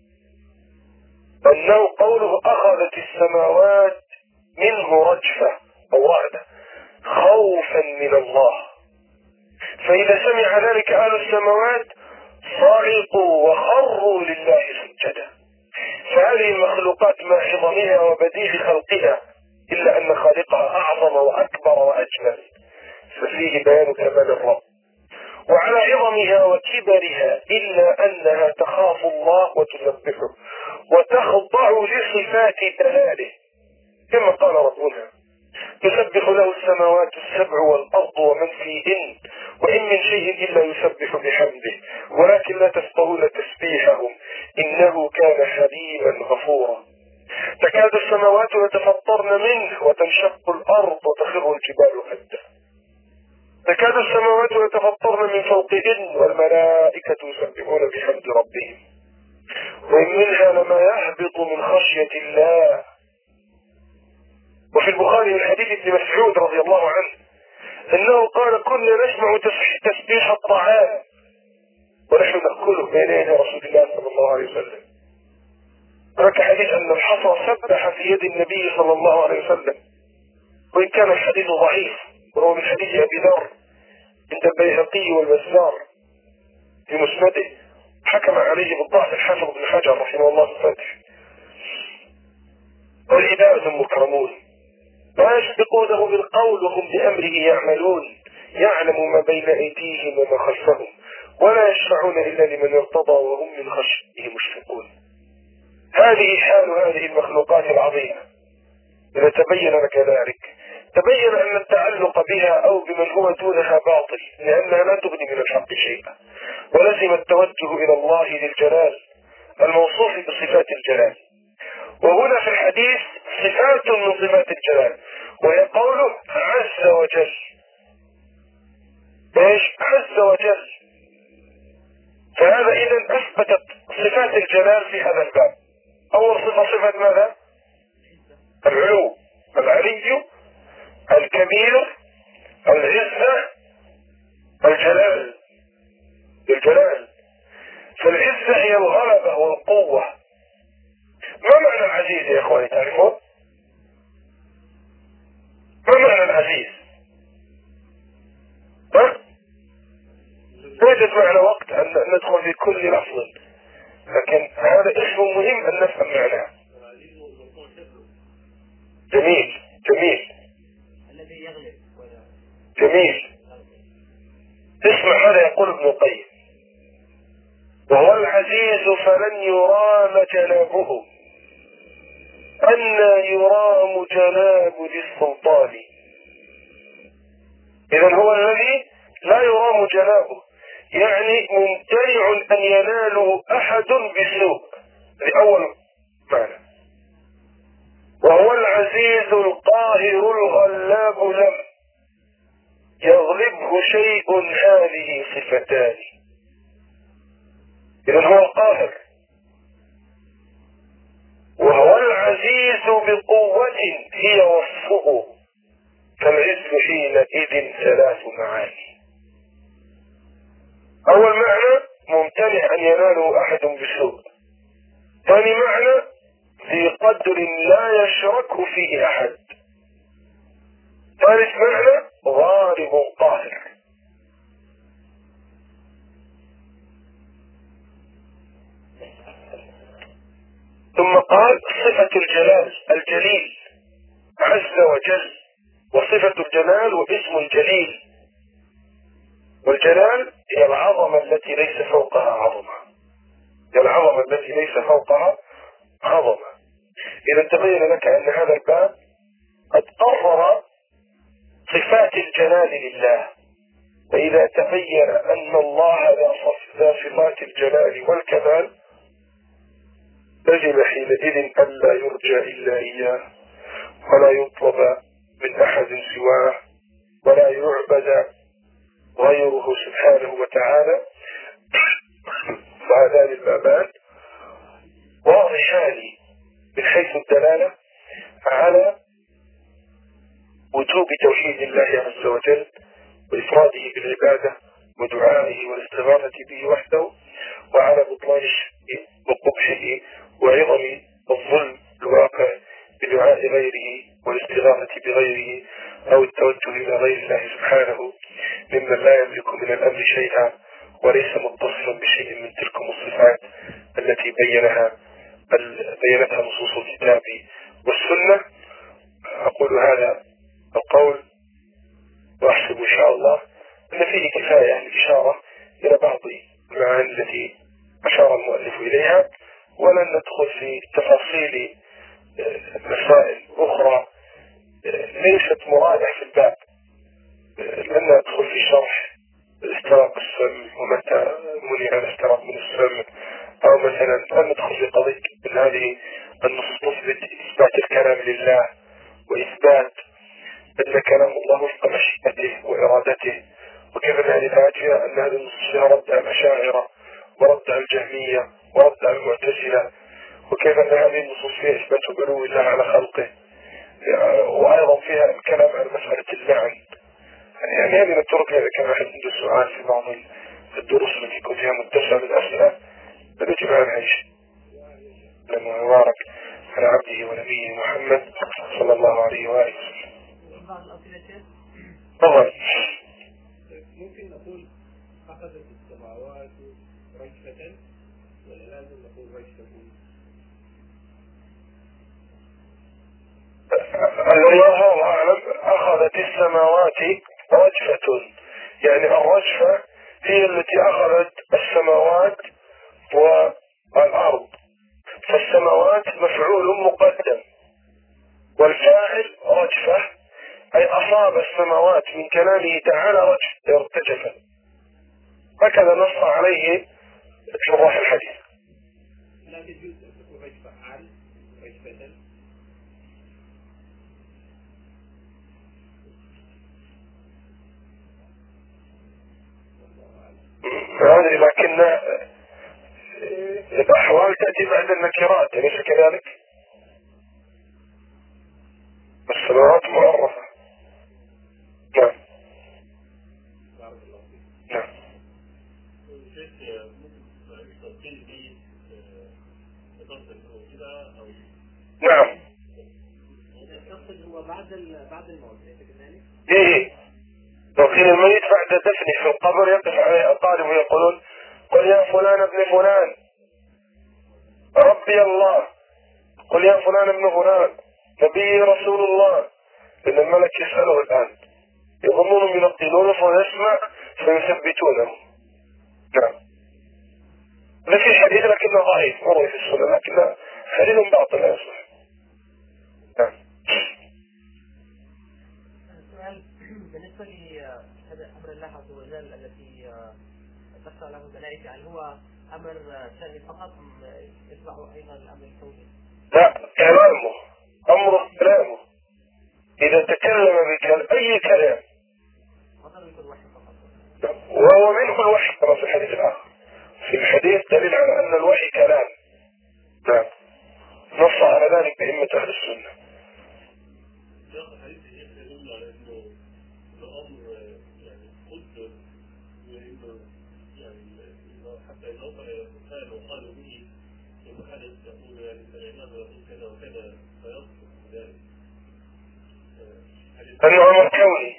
أنه قوله أخذت السماوات منه رجفة أو رعدة خوفا من الله، فإذا سمع ذلك أهل السماوات صعقوا وخروا لله سجدا. فهذه المخلوقات مع عظمها وبديع خلقها إلا أن خالقها أعظم وأكبر وأجمل، ففيه بيان كمال الرب، وعلى عظمها وكبرها إلا أنها تخاف الله وتسبحه وتخضع لصفات جلاله، كما قال ربنا تسبح له السماوات السبع والأرض ومن فيهن وإن من شيء إلا يسبح بحمده ولكن لا تفقهون تسبيحهم إنه كان حليما غفورا. تكاد السماوات يتفطرن منه وتنشق الأرض وتخر الجبال هدا، تكاد السماوات يتفطرن من فوقهن والملائكة يسبحون بحمد ربهم وإن منها لما يهبط من خشية الله. وفي البخاري من حديث ابن مسعود رضي الله عنه انه قال كنا نسمع تسبيح الطعام ونحن نأكله بين يدي رسول الله صلى الله عليه وسلم. هناك حديث ان الحصى سبح في يد النبي صلى الله عليه وسلم، وان كان الحديث ضعيف وهو من حديث ابي ذر عند البيهقي والبزار في مسنده، حكم عليه بالضعف الحافظ بن حجر رحمه الله في الفتح. والعباد مكرمون لا يسبقونه بالقول وهم بأمره يعملون، يعلم ما بين أيديهم وما خلفهم ولا يشفعون إلا لمن ارتضى وهم من خشيته مشفقون. هذه حال هذه المخلوقات العظيمة. إذا تبين لك ذلك تبين أن التعلق بها أو بمن هو دونها باطل، لأنها لا تغني من الحق شيئا، ولزم التوجه إلى الله للجلال الموصوف بصفات الجلال. وهنا في الحديث صفات من صفات الجلال وهي قوله عز وجل. ايش؟ عز وجل. فهذا إذن أثبتت صفات الجلال في هذا الباب. أول صفة صفة ماذا؟ العلو، العلي، الكبير، العزة، الجلال. الجلال فالعزة هي الغلبة والقوة. ما معنى العزيز يا اخواني تعرفون؟ ما معنى العزيز؟ ها؟ ليست معنا وقت ان ندخل في كل لفظ، لكن هذا اسم مهم ان نفهم معناه. جميل جميل جميل. اسمع ماذا يقول ابن القيم: وهو العزيز فلن يرام جنابه أن يرام جناب للسلطان. إذن هو الذي لا يرام جنابه، يعني ممتنع أن يناله أحد بسوء، لأول معنى. وهو العزيز القاهر الغلاب لم، يغلبه شيء هذه صفتان. إذن هو القاهر، وهو العزيز بقوة هي وصفه، فالعز حينئذ ثلاث معاني. أول معنى ممتنع أن يناله أحد بسوء. ثاني معنى ذي قدر لا يشرك فيه أحد. ثالث معنى غالب قاهر. ثم قال صفة الجلال الجليل عز وجل، وصفة الجلال واسم الجليل، والجلال هي العظمة التي ليس فوقها عظمة، هي العظمة التي ليس فوقها عظمة. إذا تبين لك أن هذا الباب قد قرر صفات الجلال لله، فإذا تبين أن الله ذا صفات الجلال والكمال لزم حينئذ أن لا يرجى إلا إياه، ولا يطلب من أحد سواه، ولا يعبد غيره سبحانه وتعالى. فهذان البابان واضحان من حيث الدلالة على وجوب توحيد الله عز وجل وإفراده بالعبادة ودعائه والاستغاثة به وحده، وعلى بطلان الشرك وقبحه وعظم الظلم الواقع بدعاء غيره والاستغاثة بغيره أو التوجه إلى غير الله سبحانه ممن لا يملك من الأمر شيئا وليس متصلا بشيء من تلك الصفات التي بينها بينتها نصوص الكتاب والسنة. أقول هذا القول وأحسب إن شاء الله أن فيه كفاية الإشارة إلى بعض المعاني التي أشار المؤلف إليها، ولن ندخل في تفاصيل مسائل أخرى ليست مرادة في الباب، لن ندخل في شرح استراق السم ومتى منع الاستراق من السم، أو مثلا لن ندخل في قضية من هذه النصوص تثبت إثبات الكلام لله وإثبات أن كلام الله وفق مشيئته وإرادته، وكيف أن هذه الآية أن هذه النصوص فيها رد على الأشاعرة ورد على الجهمية ورد على المعتزلة، وكيف أن هذه النصوص فيها إثبات علو الله على خلقه، وأيضا فيها الكلام عن مسألة اللعن. يعني هذه الطرق إذا كان أحد عنده سؤال في بعض الدروس التي يكون فيها متسع بالأسئلة نجيب عنها شيء. لما مبارك على عبده ونبيه محمد صلى الله عليه وآله وسلم. طبعا ممكن نقول أخذت السماوات رجفة ولا لازم نقول رجفة؟ الله أعلم. أخذت السماوات رجفة، يعني الرجفة هي التي أخذت السماوات والأرض، فالسماوات مفعول مقدم والفاعل رجفة، أي أصاب السماوات من كلامه تعالى رجفة ارتجفا، هكذا نص عليه شراح الحديث. لا تجوز أن تكون رجفة عن رجفة. هذه لكن الأحوال تأتي بعد النكرات، أليس كذلك؟ السماوات معرفة. نعم نعم. نعم هو بعد بعد الموت كذلك؟ إيه، توكيل الميت بعد دفنه في القبر يقف عليه أقاربه ويقولون قل يا فلان ابن فلان ربي الله، قل يا فلان ابن فلان نبي رسول الله، لأن الملك يسأله الآن، يظنون ينقلونه فيسمع فيثبتونه. نعم. ما في حديث لكنه ضعيف مروي في السنة، لكنه حديث باطل لا يصح. نعم. السؤال بالنسبة لهذا أمر الله عز وجل التي تخشى له الملائكة، هل هو أمر شرعي فقط أم يتبع أيضا الأمر الكوني؟ لا، كلامه أمر كلامه، إذا تكلم بكلام أي كلام على ذلك أئمة أهل السنة. أنه أمر كوني،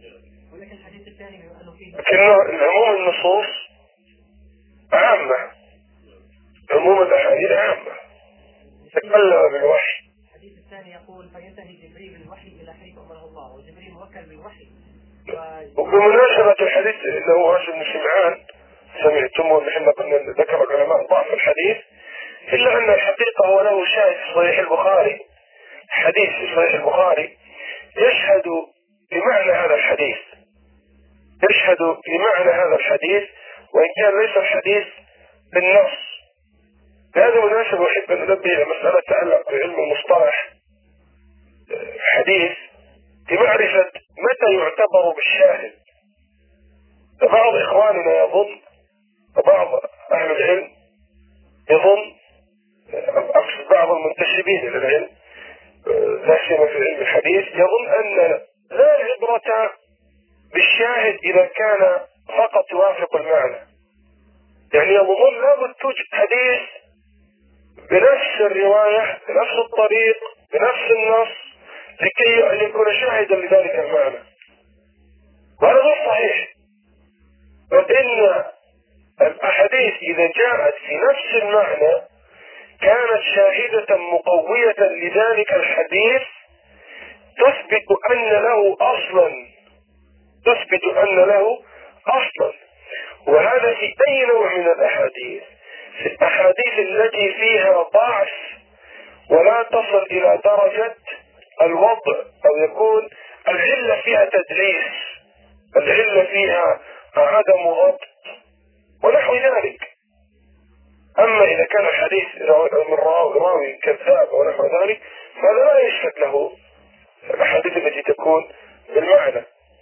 لكنه العموم النصوص عامة، عموم الأحاديث عامة تكلم بالوحي. الحديث الثاني يقول فينتهي جبريل بالوحي إلى حيث أمره الله، وجبريل موكل بالوحي. وبمناسبة الحديث اللي هو رجل بن سمعان سمعتموه نحن قلنا ذكر العلماء ضعف الحديث، إلا أن الحقيقة هو له شاهد في صحيح البخاري، حديث في صحيح البخاري يشهد بمعنى هذا الحديث، يشهد بمعنى هذا الحديث وإن كان ليس الحديث بالنص. بهذا المناسبة أحب أن أنبه إلى مسألة تتعلق بعلم المصطلح حديث لمعرفة متى يعتبر بالشاهد. بعض إخواننا يظن، وبعض أهل العلم يظن، أقصد بعض المنتسبين إلى العلم لا سيما في علم الحديث، يظن أن لا عبرة بالشاهد إذا كان فقط يوافق المعنى. يعني يظن لابد توجد حديث بنفس الرواية بنفس الطريق بنفس النص لكي يكون شاهدا لذلك المعنى، وهذا غير صحيح. فإن الأحاديث إذا جاءت في نفس المعنى كانت شاهدة مقوية لذلك الحديث تثبت أن له أصلا، تثبت أن له أصلا. وهذا في أي نوع من الأحاديث، في الأحاديث التي فيها ضعف ولا تصل إلى درجة الوضع أو يكون العلة فيها تدليس، العلة فيها عدم ضبط ونحو ذلك. أما إذا كان الحديث من راوي كذاب ونحو ذلك فهذا لا يشهد له الأحاديث التي تكون بالمعنى.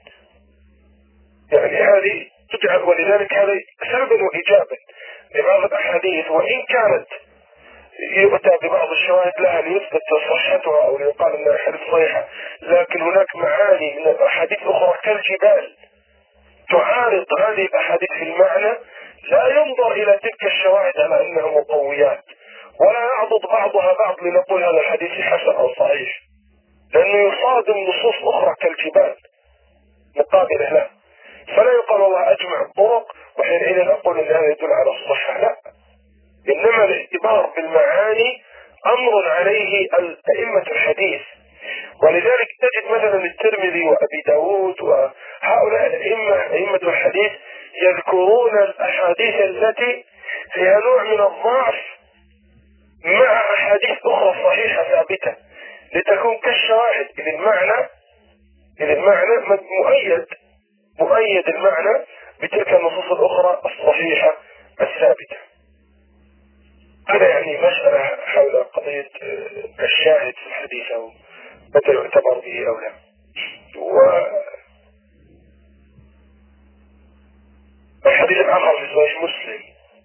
يعني هذه تجعل، ولذلك هذا سلبا وإيجابا لبعض الأحاديث، وإن كانت يؤتى ببعض الشواهد لها ليثبت صحتها أو ليقال أنها حديث صحيحة، لكن هناك معاني من الأحاديث أخرى كالجبال تعارض هذه الأحاديث في المعنى، لا ينظر إلى تلك الشواهد على أنها مقويات، ولا يعضد بعضها بعض لنقول هذا الحديث حسن أو صحيح، لأنه يصادم نصوص أخرى كالجبال مقابلة له، فلا يقال والله أجمع الطرق وحينئذ أقول أن هذا يدل على الصحة، لا، إنما الاعتبار بالمعاني أمر عليه أئمة الحديث. ولذلك تجد مثلا الترمذي وأبي داود وهؤلاء الأئمة أئمة الحديث يذكرون الأحاديث التي فيها نوع من الضعف مع أحاديث أخرى صحيحة ثابتة لتكون كالشواهد إذ المعنى إذ المعنى مؤيد مؤيد المعنى بتلك النصوص الأخرى الصحيحة الثابتة. هذا يعني مسألة حول قضية الشاهد في الحديث أو متى يعتبر به أو لا. والحديث الآخر في صحيح مسلم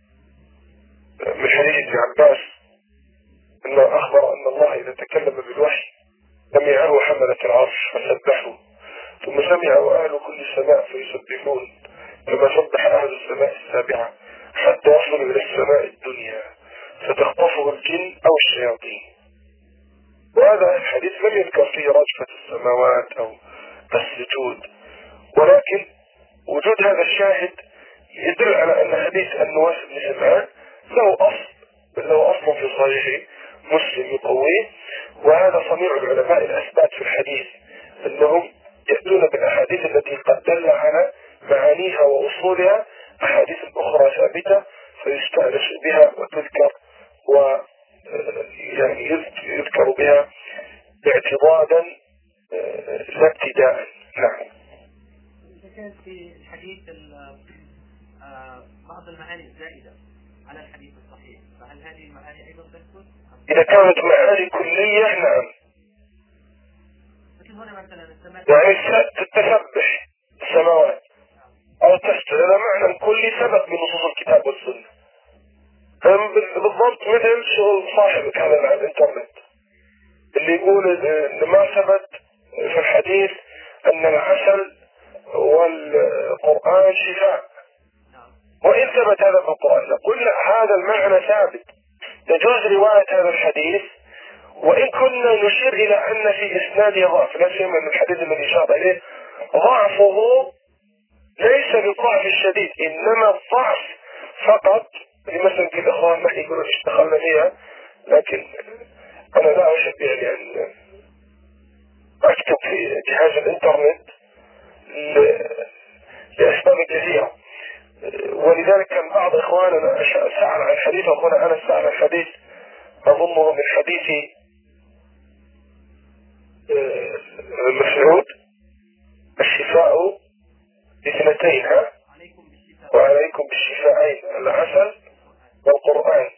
من حديث ابن عباس أنه أخبر أن الله إذا تكلم بالوحي سمعه حملة العرش فسبحوا، ثم سمعه أهل كل السماء فيسبحون كما سبح أهل السماء السابعة حتى يصلوا إلى السماء الدنيا فتخطفه الجن أو الشياطين. وهذا الحديث لم يذكر فيه رجفة السماوات أو السجود، ولكن وجود هذا الشاهد يدل على أن حديث النواس بن سمعان له أصل، بل له أصل في صحيح مسلم يقويه. وهذا صنيع العلماء الأثبات في الحديث أنهم يأتون بالأحاديث التي قد دل على معانيها وأصولها أحاديث أخرى ثابتة فيستأنس بها وتذكر و يعني يذكر بها اعتضادا لا ابتداء. نعم. إذا كانت في الحديث بعض المعاني الزائدة على الحديث الصحيح فهل هذه المعاني أيضا تثبت؟ إذا كانت معاني كلية نعم، يعني تتسبح السماوات أو تسجد، هذا معنى كلي سبق من نصوص الكتاب والسنة، بالضبط مثل شغل صاحبك هذا على الإنترنت اللي يقول ان ما ثبت في الحديث ان العسل والقرآن شفاء، وإن ثبت هذا في القرآن نقول لا، هذا المعنى ثابت، يجوز رواية هذا الحديث، وإن كنا نشير إلى أن في إسناده ضعف، لا سيما من الحديث الذي أشار إليه ضعفه ليس بالضعف الشديد، إنما الضعف فقط مثلا في الإخوان ما يقولون اشتغلنا فيها، لكن أنا لا أحب يعني أن أكتب في جهاز الإنترنت لأسباب كثيرة، ولذلك كان بعض إخواننا سأل عن حديث، أخونا أنا سأل عن حديث أظنه من حديث مسعود الشفاء اثنتين، ها وعليكم بالشفاءين العسل والقرآن،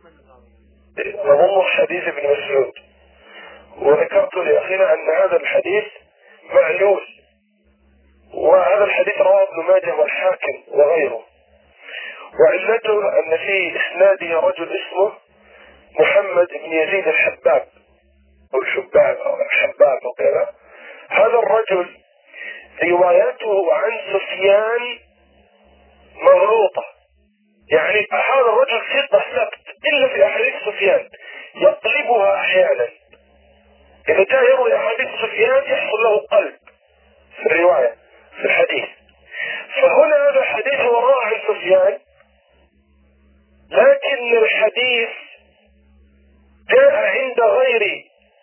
أظنه حديث ابن مسعود، وذكرت لأخينا أن هذا الحديث معلول، وهذا الحديث رواه ابن ماجه والحاكم وغيره، وعلته أن في إسناده رجل اسمه محمد بن يزيد الحباب أو الشباب أو الحباب وكذا. هذا الرجل روايته عن سفيان مغلوطة، يعني هذا الرجل ثقة ثبت إلا في أحاديث سفيان يقلبها أحيانا، إذا جاء يروي أحاديث سفيان يحصل له قلب في الرواية في الحديث، فهنا هذا الحديث وراء عن سفيان، لكن الحديث جاء عند غير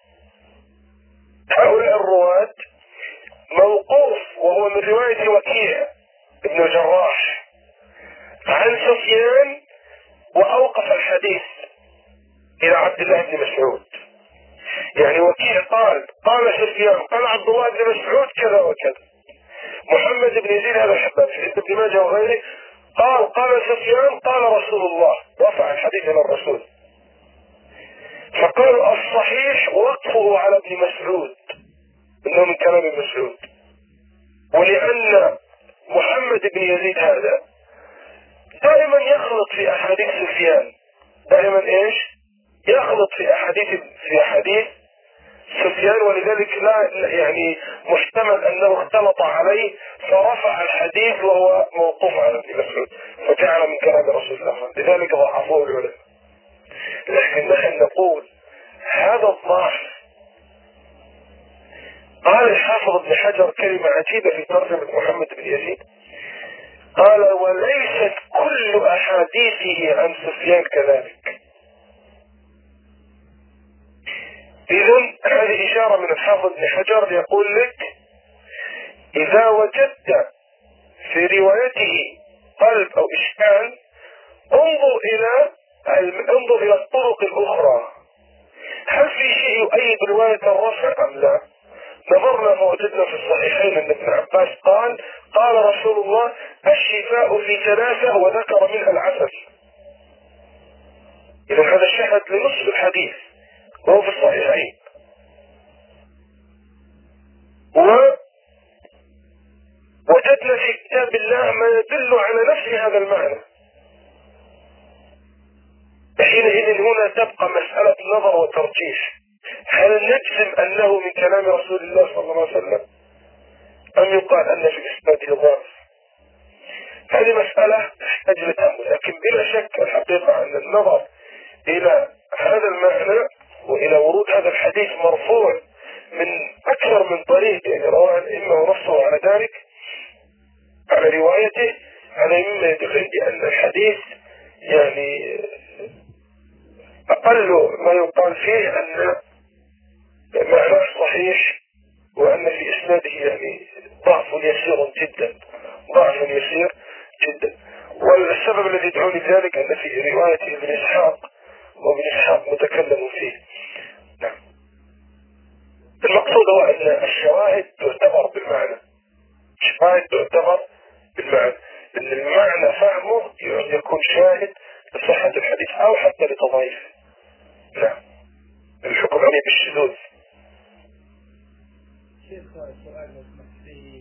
هؤلاء الرواة موقوف، وهو من رواية وكيع ابن الجراح عن سفيان، وأوقف الحديث إلى عبد الله بن مسعود، يعني وكيع قال قال سفيان قال عبد الله بن مسعود كذا وكذا، محمد بن يزيد هذا الحباب في ابن ماجه وغيره قال قال سفيان قال رسول الله، رفع الحديث إلى الرسول، فقالوا الصحيح وقفه على ابن مسعود انه من كلام ابن مسعود، ولأن محمد بن يزيد هذا دائما يخلط في أحاديث سفيان، دائما ايش يخلط في أحاديث في أحاديث سفيان، ولذلك لا يعني محتمل أنه اختلط عليه فرفع الحديث وهو موقوف على ابن مسعود فجعل من كلام رسول الله، لذلك ضعفوه العلماء. لكن نحن نقول هذا الضعف، قال الحافظ ابن حجر كلمة عجيبة في ترجمة محمد بن يزيد، قال وليست كل أحاديثه عن سفيان كذلك. إذن هذه إشارة من الحافظ ابن حجر يقول لك إذا وجدت في روايته قلب أو إشكال انظر إلى انظر إلى الطرق الأخرى، هل في شيء يؤيد رواية الرفع أم لا؟ نظرنا فوجدنا في الصحيحين أن ابن عباس قال قال رسول الله الشفاء في ثلاثة وذكر منها العسل، إذا هذا شهد لنصف الحديث وهو في الصحيحين، ووجدنا في كتاب الله ما يدل على نفس هذا المعنى. حينئذ هنا تبقى مسألة نظر وترجيح، هل نجزم أنه من كلام رسول الله صلى الله عليه وسلم أم يقال أن في إسناده ضعف؟ هذه مسألة تحتاج لتأمل، لكن بلا شك الحقيقة أن النظر إلى هذا المعنى وإلى ورود هذا الحديث مرفوع من أكثر من طريق، يعني رواه الأئمة ونصوا على ذلك على روايته، على مما يدل عندي أن الحديث يعني أقل ما يقال فيه أن معناه صحيح، وأن في إسناده يعني ضعف يسير جدا ضعف يسير جدا. والسبب الذي يدعو لذلك أن في رواية ابن إسحاق وابن إسحاق متكلم فيه. نعم. المقصود هو أن الشواهد تعتبر بالمعنى، الشواهد تعتبر بالمعنى، أن المعنى فهمه يكون شاهد لصحة الحديث أو حتى لتضعيفه. نعم. الحكم عليه بالشذوذ. شيخ سؤال في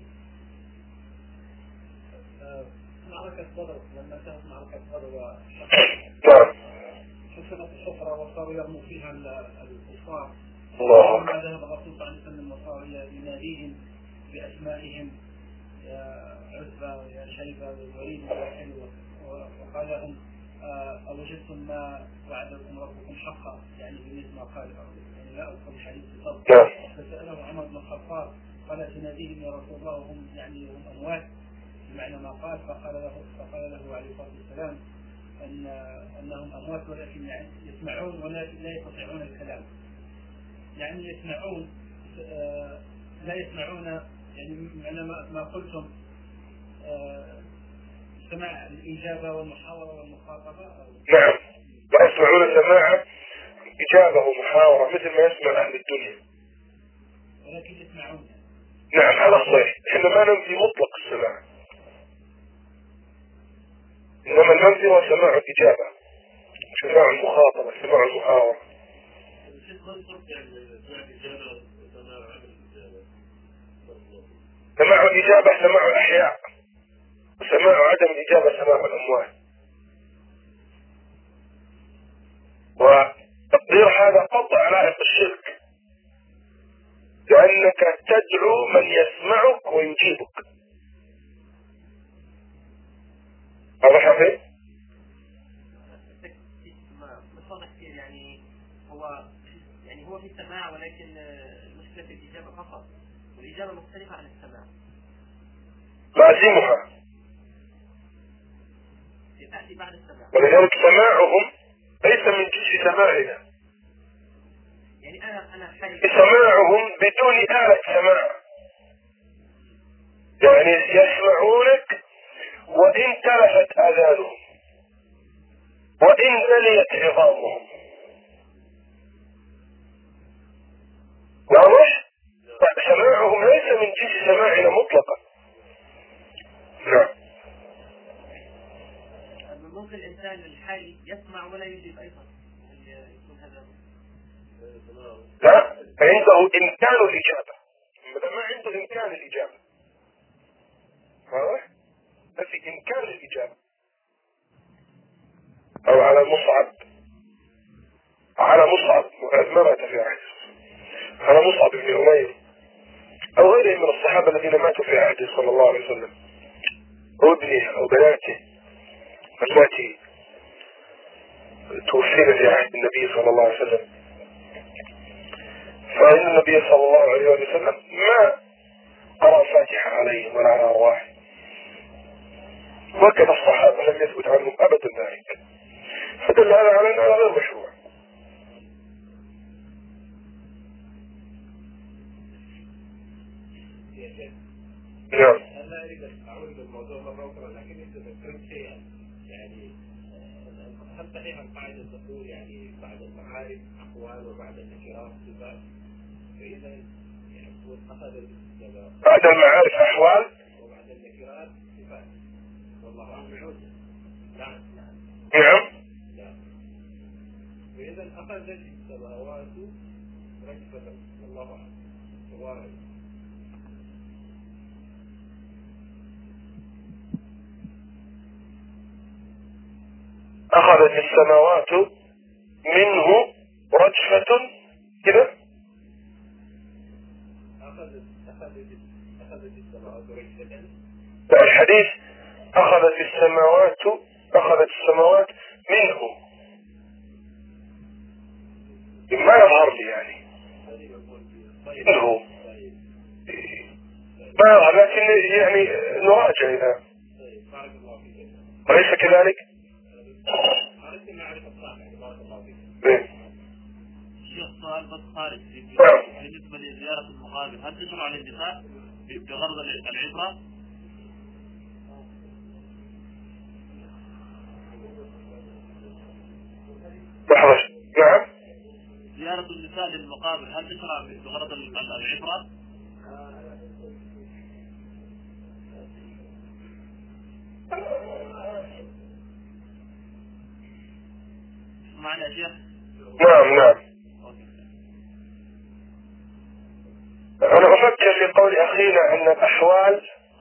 معركة بدر، لما كانت معركة بدر نعم حصلت الصفرة وصاروا يرموا فيها الكفار، الله أكبر. ذهب الرسول صلى الله عليه وسلم وصار يناديهم بأسمائهم يا عتبة يا شيبة والوليد والحلوة، وقال لهم أوجدتم ما وعدكم ربكم حقا، يعني بمثل ما قال، يعني لا أذكر الحديث بالضبط. فسأله عمر بن الخطاب قال تناديهم يا رسول الله وهم يعني هم أموات، بمعنى ما قال. فقال له فقال له عليه الصلاة والسلام أن أنهم أموات ولكن يعني يسمعون ولكن لا يستطيعون الكلام، يعني يسمعون آه لا يسمعون، يعني معنى ما, ما قلتم آه سماع الإجابة والمحاورة والمخاطبة. نعم، لا يسمعون سماع إجابة ومحاورة مثل ما يسمع أهل الدنيا، ولكن يسمعون. نعم هذا صحيح. إحنا ما ننفي مطلق السماع، إنما المنفي هو سماع الإجابة، سماع المخاطبة، سماع المحاورة. سماع الإجابة سماع الأحياء، وسماع عدم الإجابة سماع الأموات. وتقدير هذا قطع علائق الشرك، لأنك تدعو من يسمعك ويجيبك. هذا حقيقي؟ يعني هو يعني هو في السماع، ولكن المشكلة في الإجابة فقط، والإجابة مختلفة عن السماع. لازمها تأتي بعد السماع، ولذلك سماعهم ليس من جنس سماعنا. يعني أنا أنا حي سماعهم بدون آلة سماع، يعني يسمعونك وإن تلفت آذانهم وإن بليت عظامهم. واضح؟ سماعهم ليس من جنس سماعنا مطلقا. نعم. ممكن الإنسان الحي يسمع ولا يجيب أيضا، لا، عنده إمكان الإجابة، ما عنده إمكان الإجابة. واضح؟ ما في إمكان الإجابة. أو على مصعب على مصعب ما مات في عهده، على مصعب بن عمير أو غيره من الصحابة الذين ماتوا في عهده صلى الله عليه وسلم، وابنه أو بناته التي توفين في عهد النبي صلى الله عليه وسلم. فإن النبي صلى الله عليه وسلم ما قرأ فاتحة عليهم ولا على أرواحهم، وكذا الصحابة لم يثبت عنهم أبدا ذلك، فدل هذا على أنه غير مشروع. نعم. أنا أريد أن أعود للموضوع مرة أخرى، لكن أنت ذكرت شيئا، يعني هل صحيح القاعدة تقول يعني بعد المعارف أقوال وبعد النكرات صفات؟ فإذا يعني أخذ بعد المعارف أحوال وبعد النكرات صفات، والله أعلم. نعم نعم. نعم. فإذا أخذت السماوات رجفة، والله أعلم. تبارك. أخذت السماوات منه رجفة كده. أخذت أخذت أخذت السماوات رجفة. الحديث أخذت السماوات أخذت السماوات منه، ما يظهر لي يعني منه ما يظهر، لكن يعني نراجع إذا أليس كذلك؟ أردت أن أعرف الصحة. بارك الله فيك. شيخ سؤال بس خارج بالنسبة لزيارة المقابر، هل تشرع للنساء بغرض العبرة؟ لحظة. نعم. زيارة النساء للمقابر هل تشرع بغرض العبرة؟ معنا يا شيخ؟ نعم نعم. أنا أفكر في قول أخينا أن الأحوال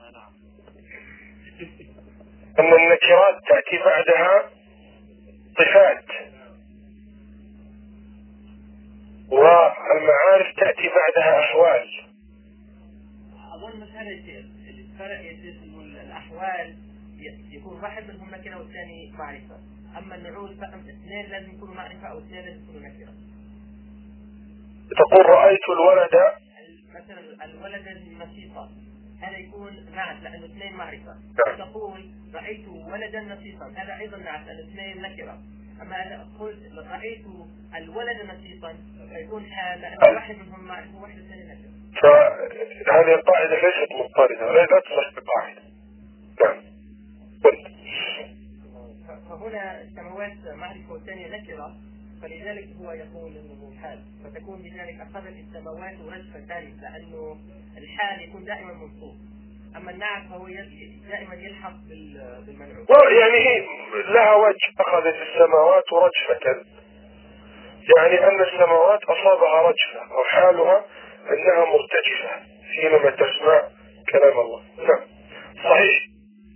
أن النكرات تأتي بعدها صفات، والمعارف تأتي بعدها أحوال. أظن مش هذا الشيء الفرق يا شيخ، إنه الأحوال يكون واحد منهم نكرة والثاني معرفة، أما النعوت اثنين لازم يكونوا معرفة أو اثنين لازم يكونوا نكرة. تقول رأيت الولد، مثلا الولد نصيصا، هذا يكون نعت لأنه اثنين معرفة. تقول رأيت ولدا نصيصا، هذا أيضا نعت لأنه اثنين نكرة. أما إذا قلت رأيت الولد نصيصا فيكون حال لأنه واحد منهم معرفة وواحد الثاني نكرة. فهذه القاعدة ليست مضطردة، لا تصلح بقاعدة. نعم. فهنا السماوات معرفة والثانية نكرة، فلذلك هو يقول انه حال، فتكون بذلك اخذت السماوات رجفتان، لانه الحال يكون دائما منصوب، اما النعت فهو دائما يلحق بالمنعوت. يعني لها وجه، اخذت السماوات رجفة، يعني ان السماوات اصابها رجفة، او حالها انها مرتجفة حينما تسمع كلام الله. نعم صحيح.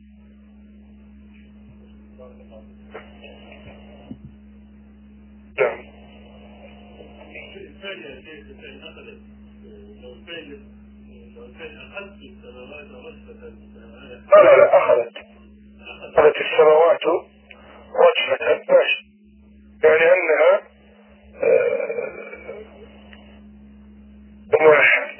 نعم. الفعل يا شيخ الفعل أخذت، لو الفعل لو الفعل أخذت السماوات رجفة. لا لا لا أخذت أخذت السماوات رجفة، ماشي، يعني أنها موحد،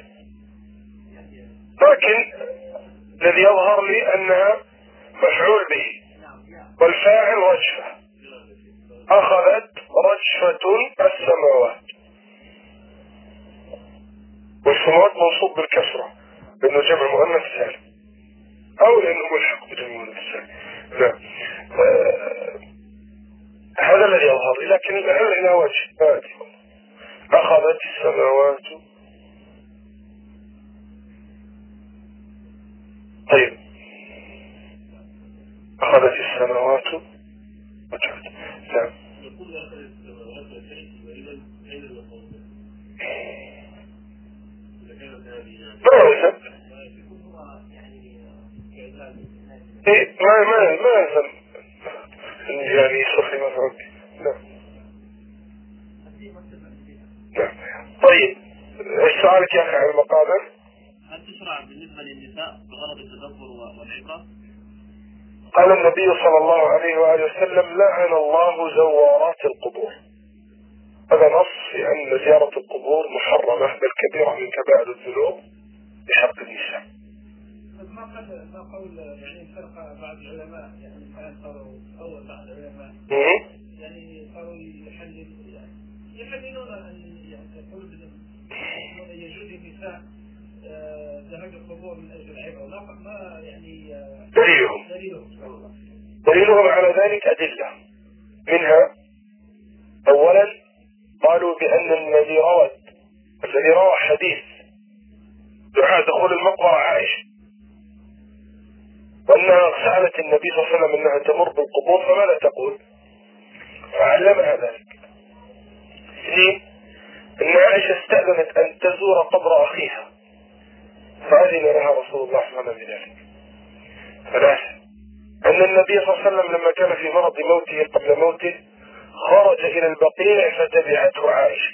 لكن الذي يظهر لي أنها مفعول به والفاعل رجفة. أخذت رجفة السماوات، والسماوات منصوب بالكسرة لأنه جمع مؤنث سالم، أو لأنه ملحق بجمع مؤنث سالم. نعم. آه هذا الذي يظهر لي، لكن العلم إلى وجه. أخذت السماوات. طيب أخذت السماوات وجهت. نعم. يقول أخذت السماوات وجهت، وإذا أين المقام؟ إذا كانت هذه يعني ما ما ما يلزم يعني يصفي مفعول به. نعم. نعم. طيب ايش سؤالك يا أخي عن المقابر؟ هل تشرع بالنسبة للنساء بغرض التدبر والعبرة؟ قال النبي صلى الله عليه وآله وسلم: لعن الله زوارات القبور. هذا نص في أن زيارة القبور محرمة، بل كبيرة من كبائر الذنوب بحق النساء. ما قال ما قول يعني فرق بعض العلماء، يعني الآن صاروا أول بعض العلماء يعني صاروا يحلل يعني يحللون أن يعني يقول يجوز النساء ذهاب القبور من أجل العبرة، لا ما يعني دليلهم دليلهم على ذلك أدلة، منها أولا قالوا بأن الذي روى الذي روى حديث دعاء دخول المقبرة عائشة، وأنها سألت النبي صلى الله عليه وسلم أنها تمر بالقبور فماذا تقول، فعلمها ذلك. اثنين أن عائشة استأذنت أن تزور قبر أخيها فأذن لها رسول الله صلى الله عليه وسلم بذلك. ثلاثة أن النبي صلى الله عليه وسلم لما كان في مرض موته قبل موته خرج إلى البقيع فتبعته عائشة.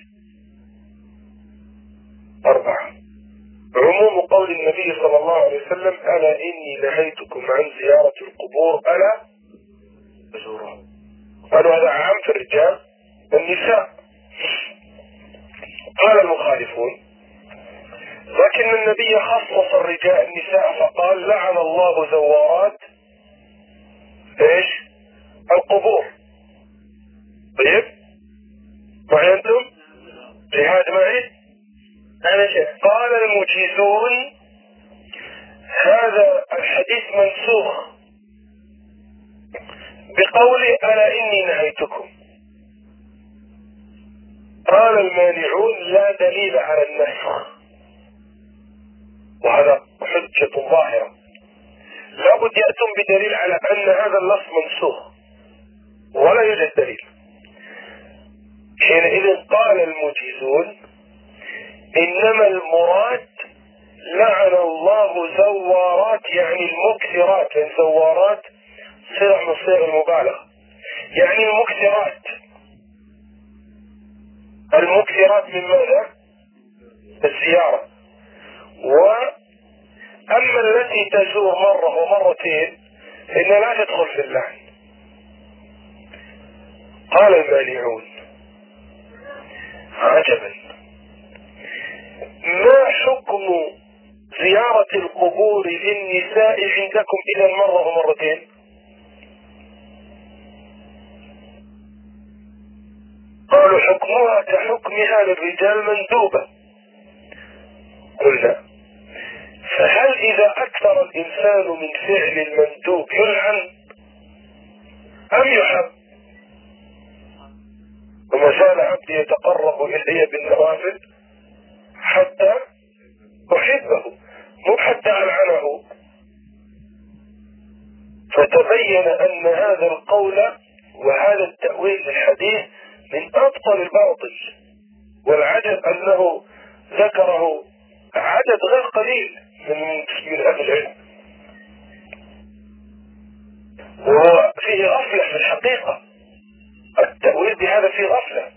أربعة عموم قول النبي صلى الله عليه وسلم: ألا إني نهيتكم عن زيارة القبور ألا زوروها. قالوا هذا عام في الرجال والنساء. قال المخالفون: لكن النبي خصص الرجال النساء فقال: لعن الله زوارات ايش القبور. طيب معي انتم جهاد معي انا شيخ. قال المجيزون: هذا الحديث منسوخ بقول ألا إني نهيتكم. قال المانعون: لا دليل على النسخ، وهذا حجة ظاهرة، لا بد يأتون بدليل على أن هذا اللفظ منسوخ، ولا يوجد دليل. حينئذ قال المجيزون: إنما المراد لعن الله زوارات، يعني المكثرات، يعني زوارات صيغ من صيغ المبالغة، يعني المكثرات المكثرات من ماذا؟ الزيارة. وأما التي تزور مرة ومرتين فإنها لا تدخل في اللعن. قال المانعون: عجبا، ما حكم زيارة القبور للنساء عندكم إلى المرة ومرتين؟ قالوا: حكمها كحكمها للرجال مندوبة. قلنا: فهل إذا أكثر الإنسان من فعل المندوب يلعن أم يحب؟ وما زال عبدي يتقرب إلي بالنوافل حتى أحبه، مو حتى ألعنه. فتبين أن هذا القول وهذا التأويل للحديث من أبطل الباطل، والعجب أنه ذكره عدد غير قليل من من أهل العلم، وهو فيه غفلة في الحقيقة. التأويل بهذا فيه غفلة.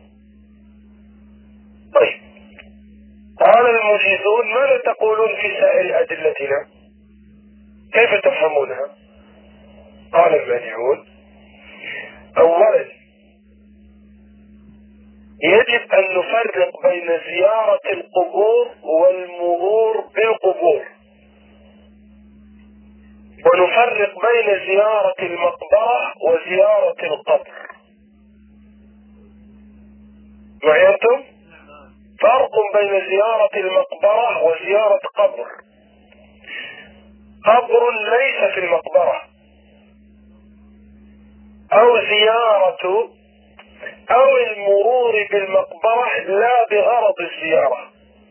طيب، قال المجيزون: ماذا تقولون في سائر أدلتنا؟ كيف تفهمونها؟ قال المانعون: أولا يجب أن نفرق بين زيارة القبور والمرور بالقبور، ونفرق بين زيارة المقبرة وزيارة القبر. معي أنتم؟ فرق بين زيارة المقبرة وزيارة قبر. قبر ليس في المقبرة، أو زيارة أو المرور بالمقبرة لا بغرض الزيارة.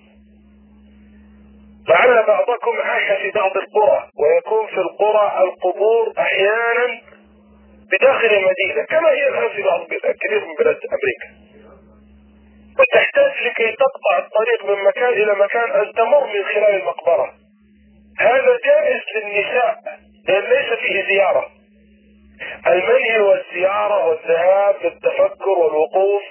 لعل بعضكم عاش في بعض القرى، ويكون في القرى القبور أحيانا بداخل المدينة كما هي الآن في بعض كثير من بلاد أمريكا، وتحتاج لكي تقطع الطريق من مكان إلى مكان أن تمر من خلال المقبرة. هذا جائز للنساء لأن ليس فيه زيارة. المنهي والزيارة والذهاب للتفكر والوقوف.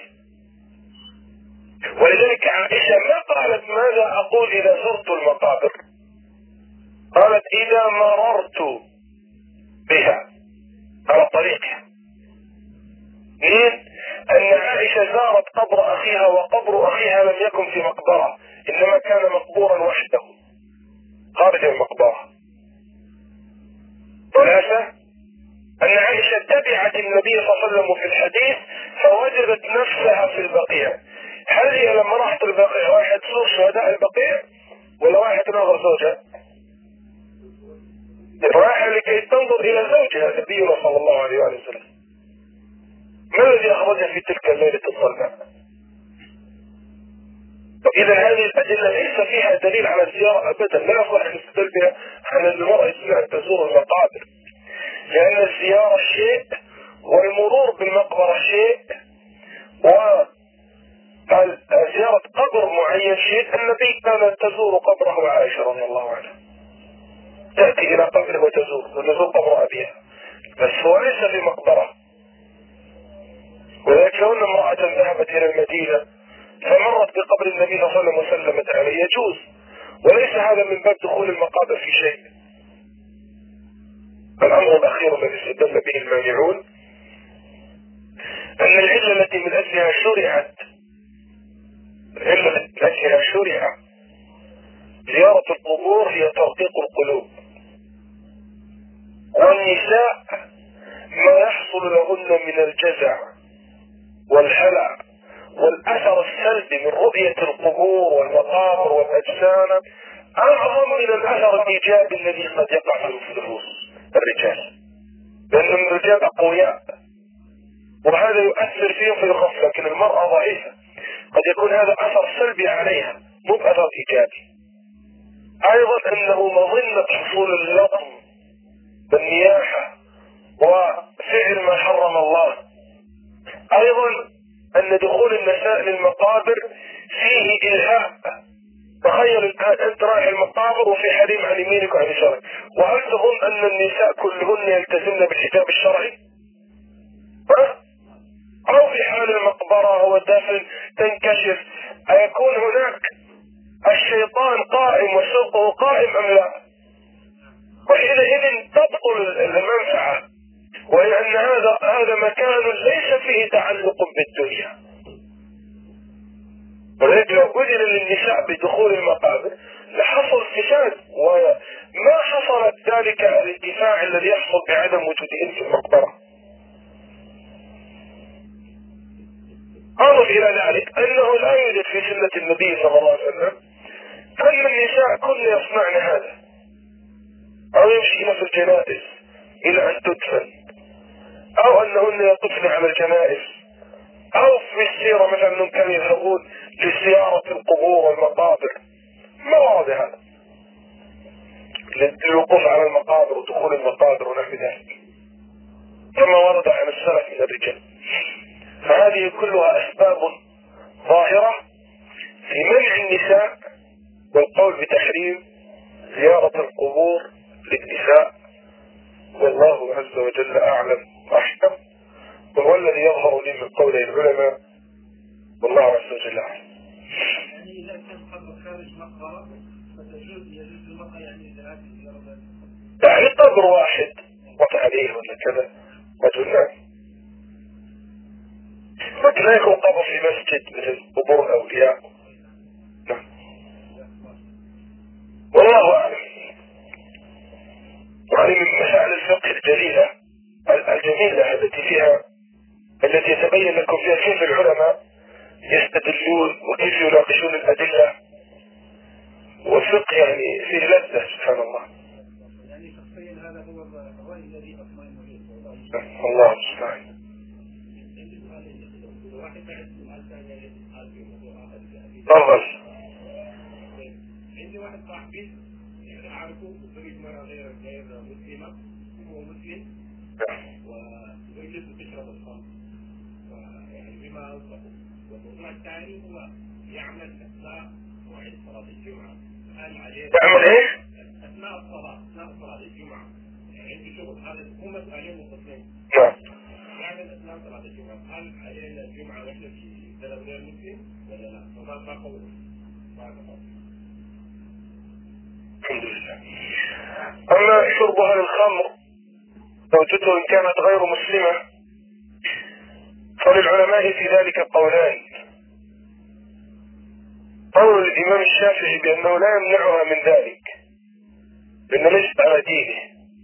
ولذلك عائشة ما قالت ماذا أقول إذا زرت المقابر، قالت إذا مررت بها على طريقها. ليه؟ أن عائشة زارت قبر أخيها، وقبر أخيها لم يكن في مقبرة، إنما كان مقبورا وحده خارج المقبرة. ثلاثة، أن عائشة تبعت النبي صلى الله عليه وسلم في الحديث فوجدت نفسها في البقيع. هل هي لما راحت البقيع واحد تزور شهداء البقيع ولا واحد ناظر زوجها؟ رايحة لكي تنظر إلى زوجها نبينا صلى الله عليه وسلم. ما الذي أخرجها في تلك الليلة الظلماء؟ إذا هذه الأدلة ليس فيها دليل على الزيارة أبدا، لا يصلح أن يستدل بها على أن المرأة يجب أن تزور المقابر، لأن الزيارة شيء والمرور بالمقبرة شيء وزيارة قبر معين شيء. النبي كان تزور قبره عائشة رضي الله عنها، تأتي إلى قبره وتزور وتزور قبر أبيها، بس هو ليس في مقبرة. ولذلك لو أن امرأة ذهبت إلى المدينة فمرت بقبر النبي صلى الله عليه وسلم وسلمت عليه يجوز، وليس هذا من باب دخول المقابر في شيء. الأمر الأخير الذي استدل به المانعون أن العلة التي من أجلها شرعت العلة التي من أجلها شرع زيارة القبور هي ترقيق القلوب، والنساء ما يحصل لهن من الجزع والهلع والأثر السلبي من رؤية القبور والمقابر والأجسام أعظم من الأثر الإيجابي الذي قد يقع في النفوس الرجال، لأن الرجال أقوياء وهذا يؤثر فيهم في الغفلة، لكن المرأة ضعيفة قد يكون هذا أثر سلبي عليها مو بأثر إيجابي. أيضا أنه مظنة حصول اللطم والنياحة وفعل ما حرم الله. أيضا أن دخول النساء للمقابر فيه إلهاء. تخيل الآن أنت رايح المقابر وفي حريم عن يمينك وعن يسارك، وهل تظن أن النساء كلهن يلتزمن بالحجاب الشرعي؟ أو في حال المقبرة هو دافن تنكشف أيكون هناك الشيطان قائم وسوقه قائم أم لا؟ وحينئذ تبطل المنفعة، ولأن هذا هذا مكان ليس فيه تعلق بالدنيا. ولذلك لو أذن للنساء بدخول المقابر لحصل فساد، وما حصلت ذلك الانتفاع الذي يحصل بعدم وجودهن في المقبرة. أضف إلى ذلك أنه لا يوجد في سنة النبي صلى الله عليه وسلم أن النساء كن يصنعن هذا أو يمشين في الجنائز إلى أن تدفن، أو أنهن يطفن على الجنائز، أو في السيرة مثلا أنهم كانوا يذهبون لزيارة القبور والمقابر. ما ورد هذا للوقوف على المقابر ودخول المقابر ونحو ذلك كما ورد عن السلف من الرجال. فهذه كلها أسباب ظاهرة في منع النساء والقول بتحريم زيارة القبور للنساء، والله عز وجل أعلم وأحكم، وهو الذي يظهر لي من قول العلماء، والله عز وجل أعلم. يعني إذا كان قبر خارج مقبرة فتجوز يجوز المرأة يعني الذهاب لزيارة يعني قبر واحد وقع عليه ولا كذا رجل نعم، لكن لا يكون قبر في مسجد مثل قبور الأولياء. نعم والله أعلم. يعني من مسائل الفقه الجليلة الجميلة التي فيها التي يتبين لكم فيها كيف العلماء يستدلون وكيف يناقشون الأدلة، والفقه يعني فيه لذة سبحان الله. يعني شخصيا هذا هو الرأي الذي أطمئن إليه. الله المستعان. تفضل. عندي واحد صاحبي يعني أعرفه وزوج مرة غير غير مسلمة، هو مسلم وزوجته تشرب الخمر، يعني بما أوصفه. والموضوع الثاني هو يعمل أثناء موعد صلاة الجمعة. هل عليه يعمل إيش؟ أثناء الصلاة أثناء صلاة الجمعة، يعني عنده شغل، هذا هو مسألين متصلين. نعم. يعمل أثناء صلاة الجمعة، هل علينا الجمعة وإحنا في بلد غير مسلم ولا لا؟ فما ما قوله؟ الحمد لله. أما شربها للخمر زوجته إن كانت غير مسلمة فللعلماء في ذلك قولان. قول الإمام الشافعي بأنه لا يمنعها من ذلك لأنه ليست على دينه،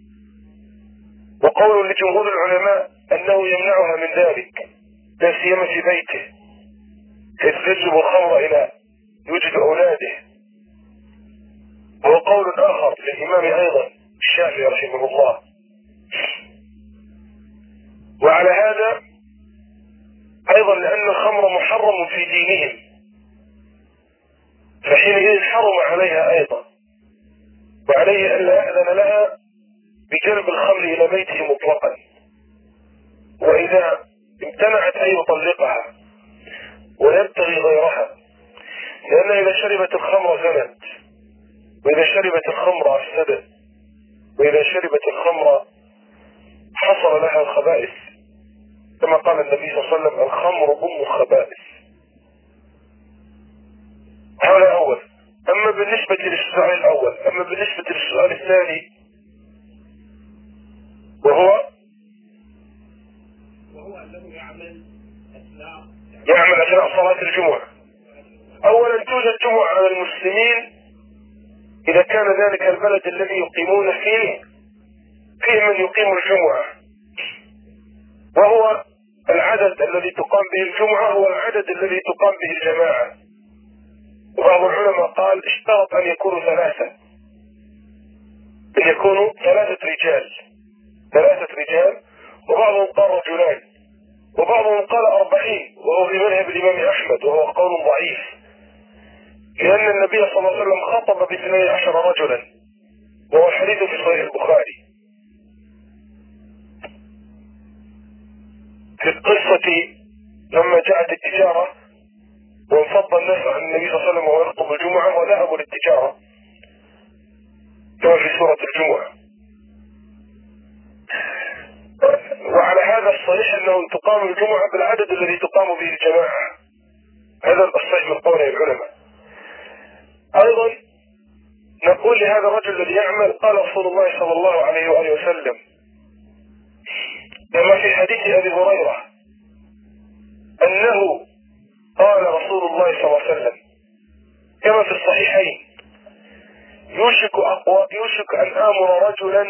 وقول لجمهور العلماء أنه يمنعها من ذلك لا سيما في بيته حيث يجلب الخمر إلى يوجد أولاده. وهو قول آخر للإمام أيضا الشافعي رحمه الله. وعلى هذا أيضا لأن الخمر محرم في دينهم فحينئذ حرم عليها أيضا، وعليه أن لا يأذن لها بجلب الخمر إلى بيته مطلقا، وإذا امتنعت أن يطلقها ويبتغي غيرها، لأن إذا شربت الخمر زنت، وإذا شربت الخمر أفسدت، وإذا شربت الخمر حصل لها الخبائث، كما قال النبي صلى الله عليه وسلم الخمر أم الخبائث. هذا أول. أما بالنسبة للسؤال الأول، أما بالنسبة للسؤال الثاني وهو وهو أنه يعمل أثناء يعمل أثناء صلاة الجمعة. أولا توجد جمعة على المسلمين إذا كان ذلك البلد الذي يقيمون فيه فيه من يقيم الجمعة، وهو العدد الذي تقام به الجمعة هو العدد الذي تقام به الجماعة. وبعض العلماء قال اشترط أن يكونوا ثلاثة، أن يكونوا ثلاثة رجال ثلاثة رجال وبعضهم قال رجلان، وبعضهم قال أربعين، وهو في مذهب الإمام أحمد، وهو قول ضعيف، لأن النبي صلى الله عليه وسلم خطب باثني عشر رجلا، وهو الحديث في صحيح البخاري. في القصة لما جاءت التجارة وانفض الناس عن النبي صلى الله عليه وسلم وهو يخطب الجمعة وذهبوا للتجارة كما في سورة الجمعة. وعلى هذا الصحيح أنه تقام الجمعة بالعدد الذي تقام به الجماعة، هذا الصحيح من قول العلماء. أيضا نقول لهذا الرجل الذي يعمل قال رسول الله صلى الله عليه وآله وسلم كما في حديث أبي هريرة أنه قال رسول الله صلى الله عليه وسلم كما في الصحيحين يوشك أقوى يوشك أن آمر رجلا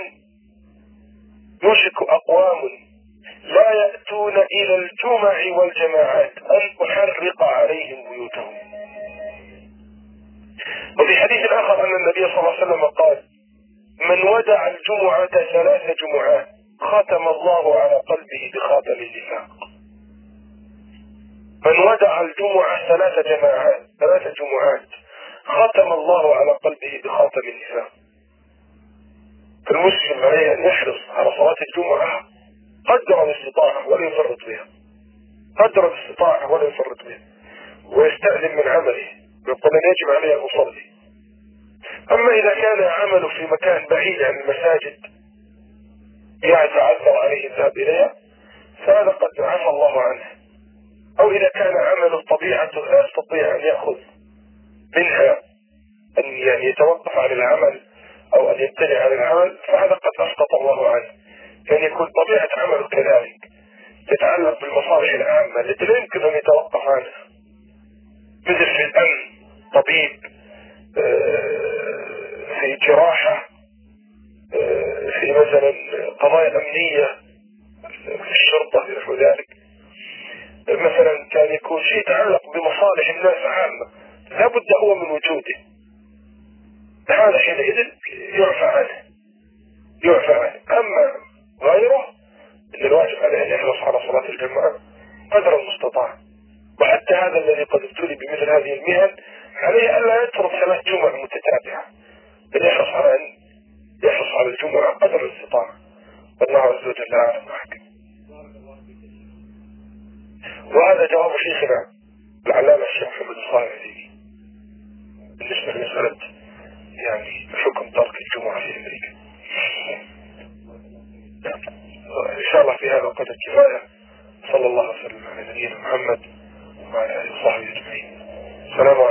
يوشك أقوام لا يأتون إلى الجمع والجماعات أن أحرق عليهم بيوتهم. وفي حديث آخر أن النبي صلى الله عليه وسلم قال من ودع الجمعة ثلاث جمعات ختم الله على قلبه بخاتم النفاق. من ودع الجمعة ثلاث جماعات ثلاث جمعات ختم الله على قلبه بخاتم النفاق. فالمسلم عليه أن يحرص على صلاة الجمعة قدر الاستطاعة ولا يفرط بها، قدر الاستطاعة ولا يفرط بها، ويستأذن من عمله ويقول أن يجب عليه أن يصلي. أما إذا كان عمله في مكان بعيد عن المساجد يتعذر عليه الذهاب إليها فهذا قد عفى الله عنه. أو إذا كان عمله طبيعته لا يستطيع أن يأخذ منها أن يعني يتوقف عن العمل أو أن يمتنع عن العمل فهذا قد أسقط الله عنه. يعني يكون طبيعة عمله كذلك تتعلق بالمصالح العامة التي لا يمكن أن يتوقف عنها، مثل في الأمن طبيب، في جراحة، في مثلا قضايا أمنية في الشرطة نحو ذلك. مثلا كان يكون شيء يتعلق بمصالح الناس عامة لابد هو من وجوده، هذا حينئذ يعفى عنه يعفى عنه. أما غيره إن الواجب عليه أن يحرص على صلاة الجماعة قدر المستطاع. وحتى هذا الذي قد ابتلي بمثل هذه المهن عليه ألا يترك ثلاث جمع متتابعة، بل يحرص على أن يحرص على الجمعة قدر الاستطاعة. والله عز وجل أعلم وأحكم. وهذا جواب شيخنا العلامة الشيخ محمد الصالح العثيمين بالنسبة لمسألة يعني حكم ترك الجمعة في أمريكا. إن شاء الله في هذا قدر كفاية. صلى الله وسلم على نبينا محمد وعلى آله وصحبه أجمعين. السلام عليكم.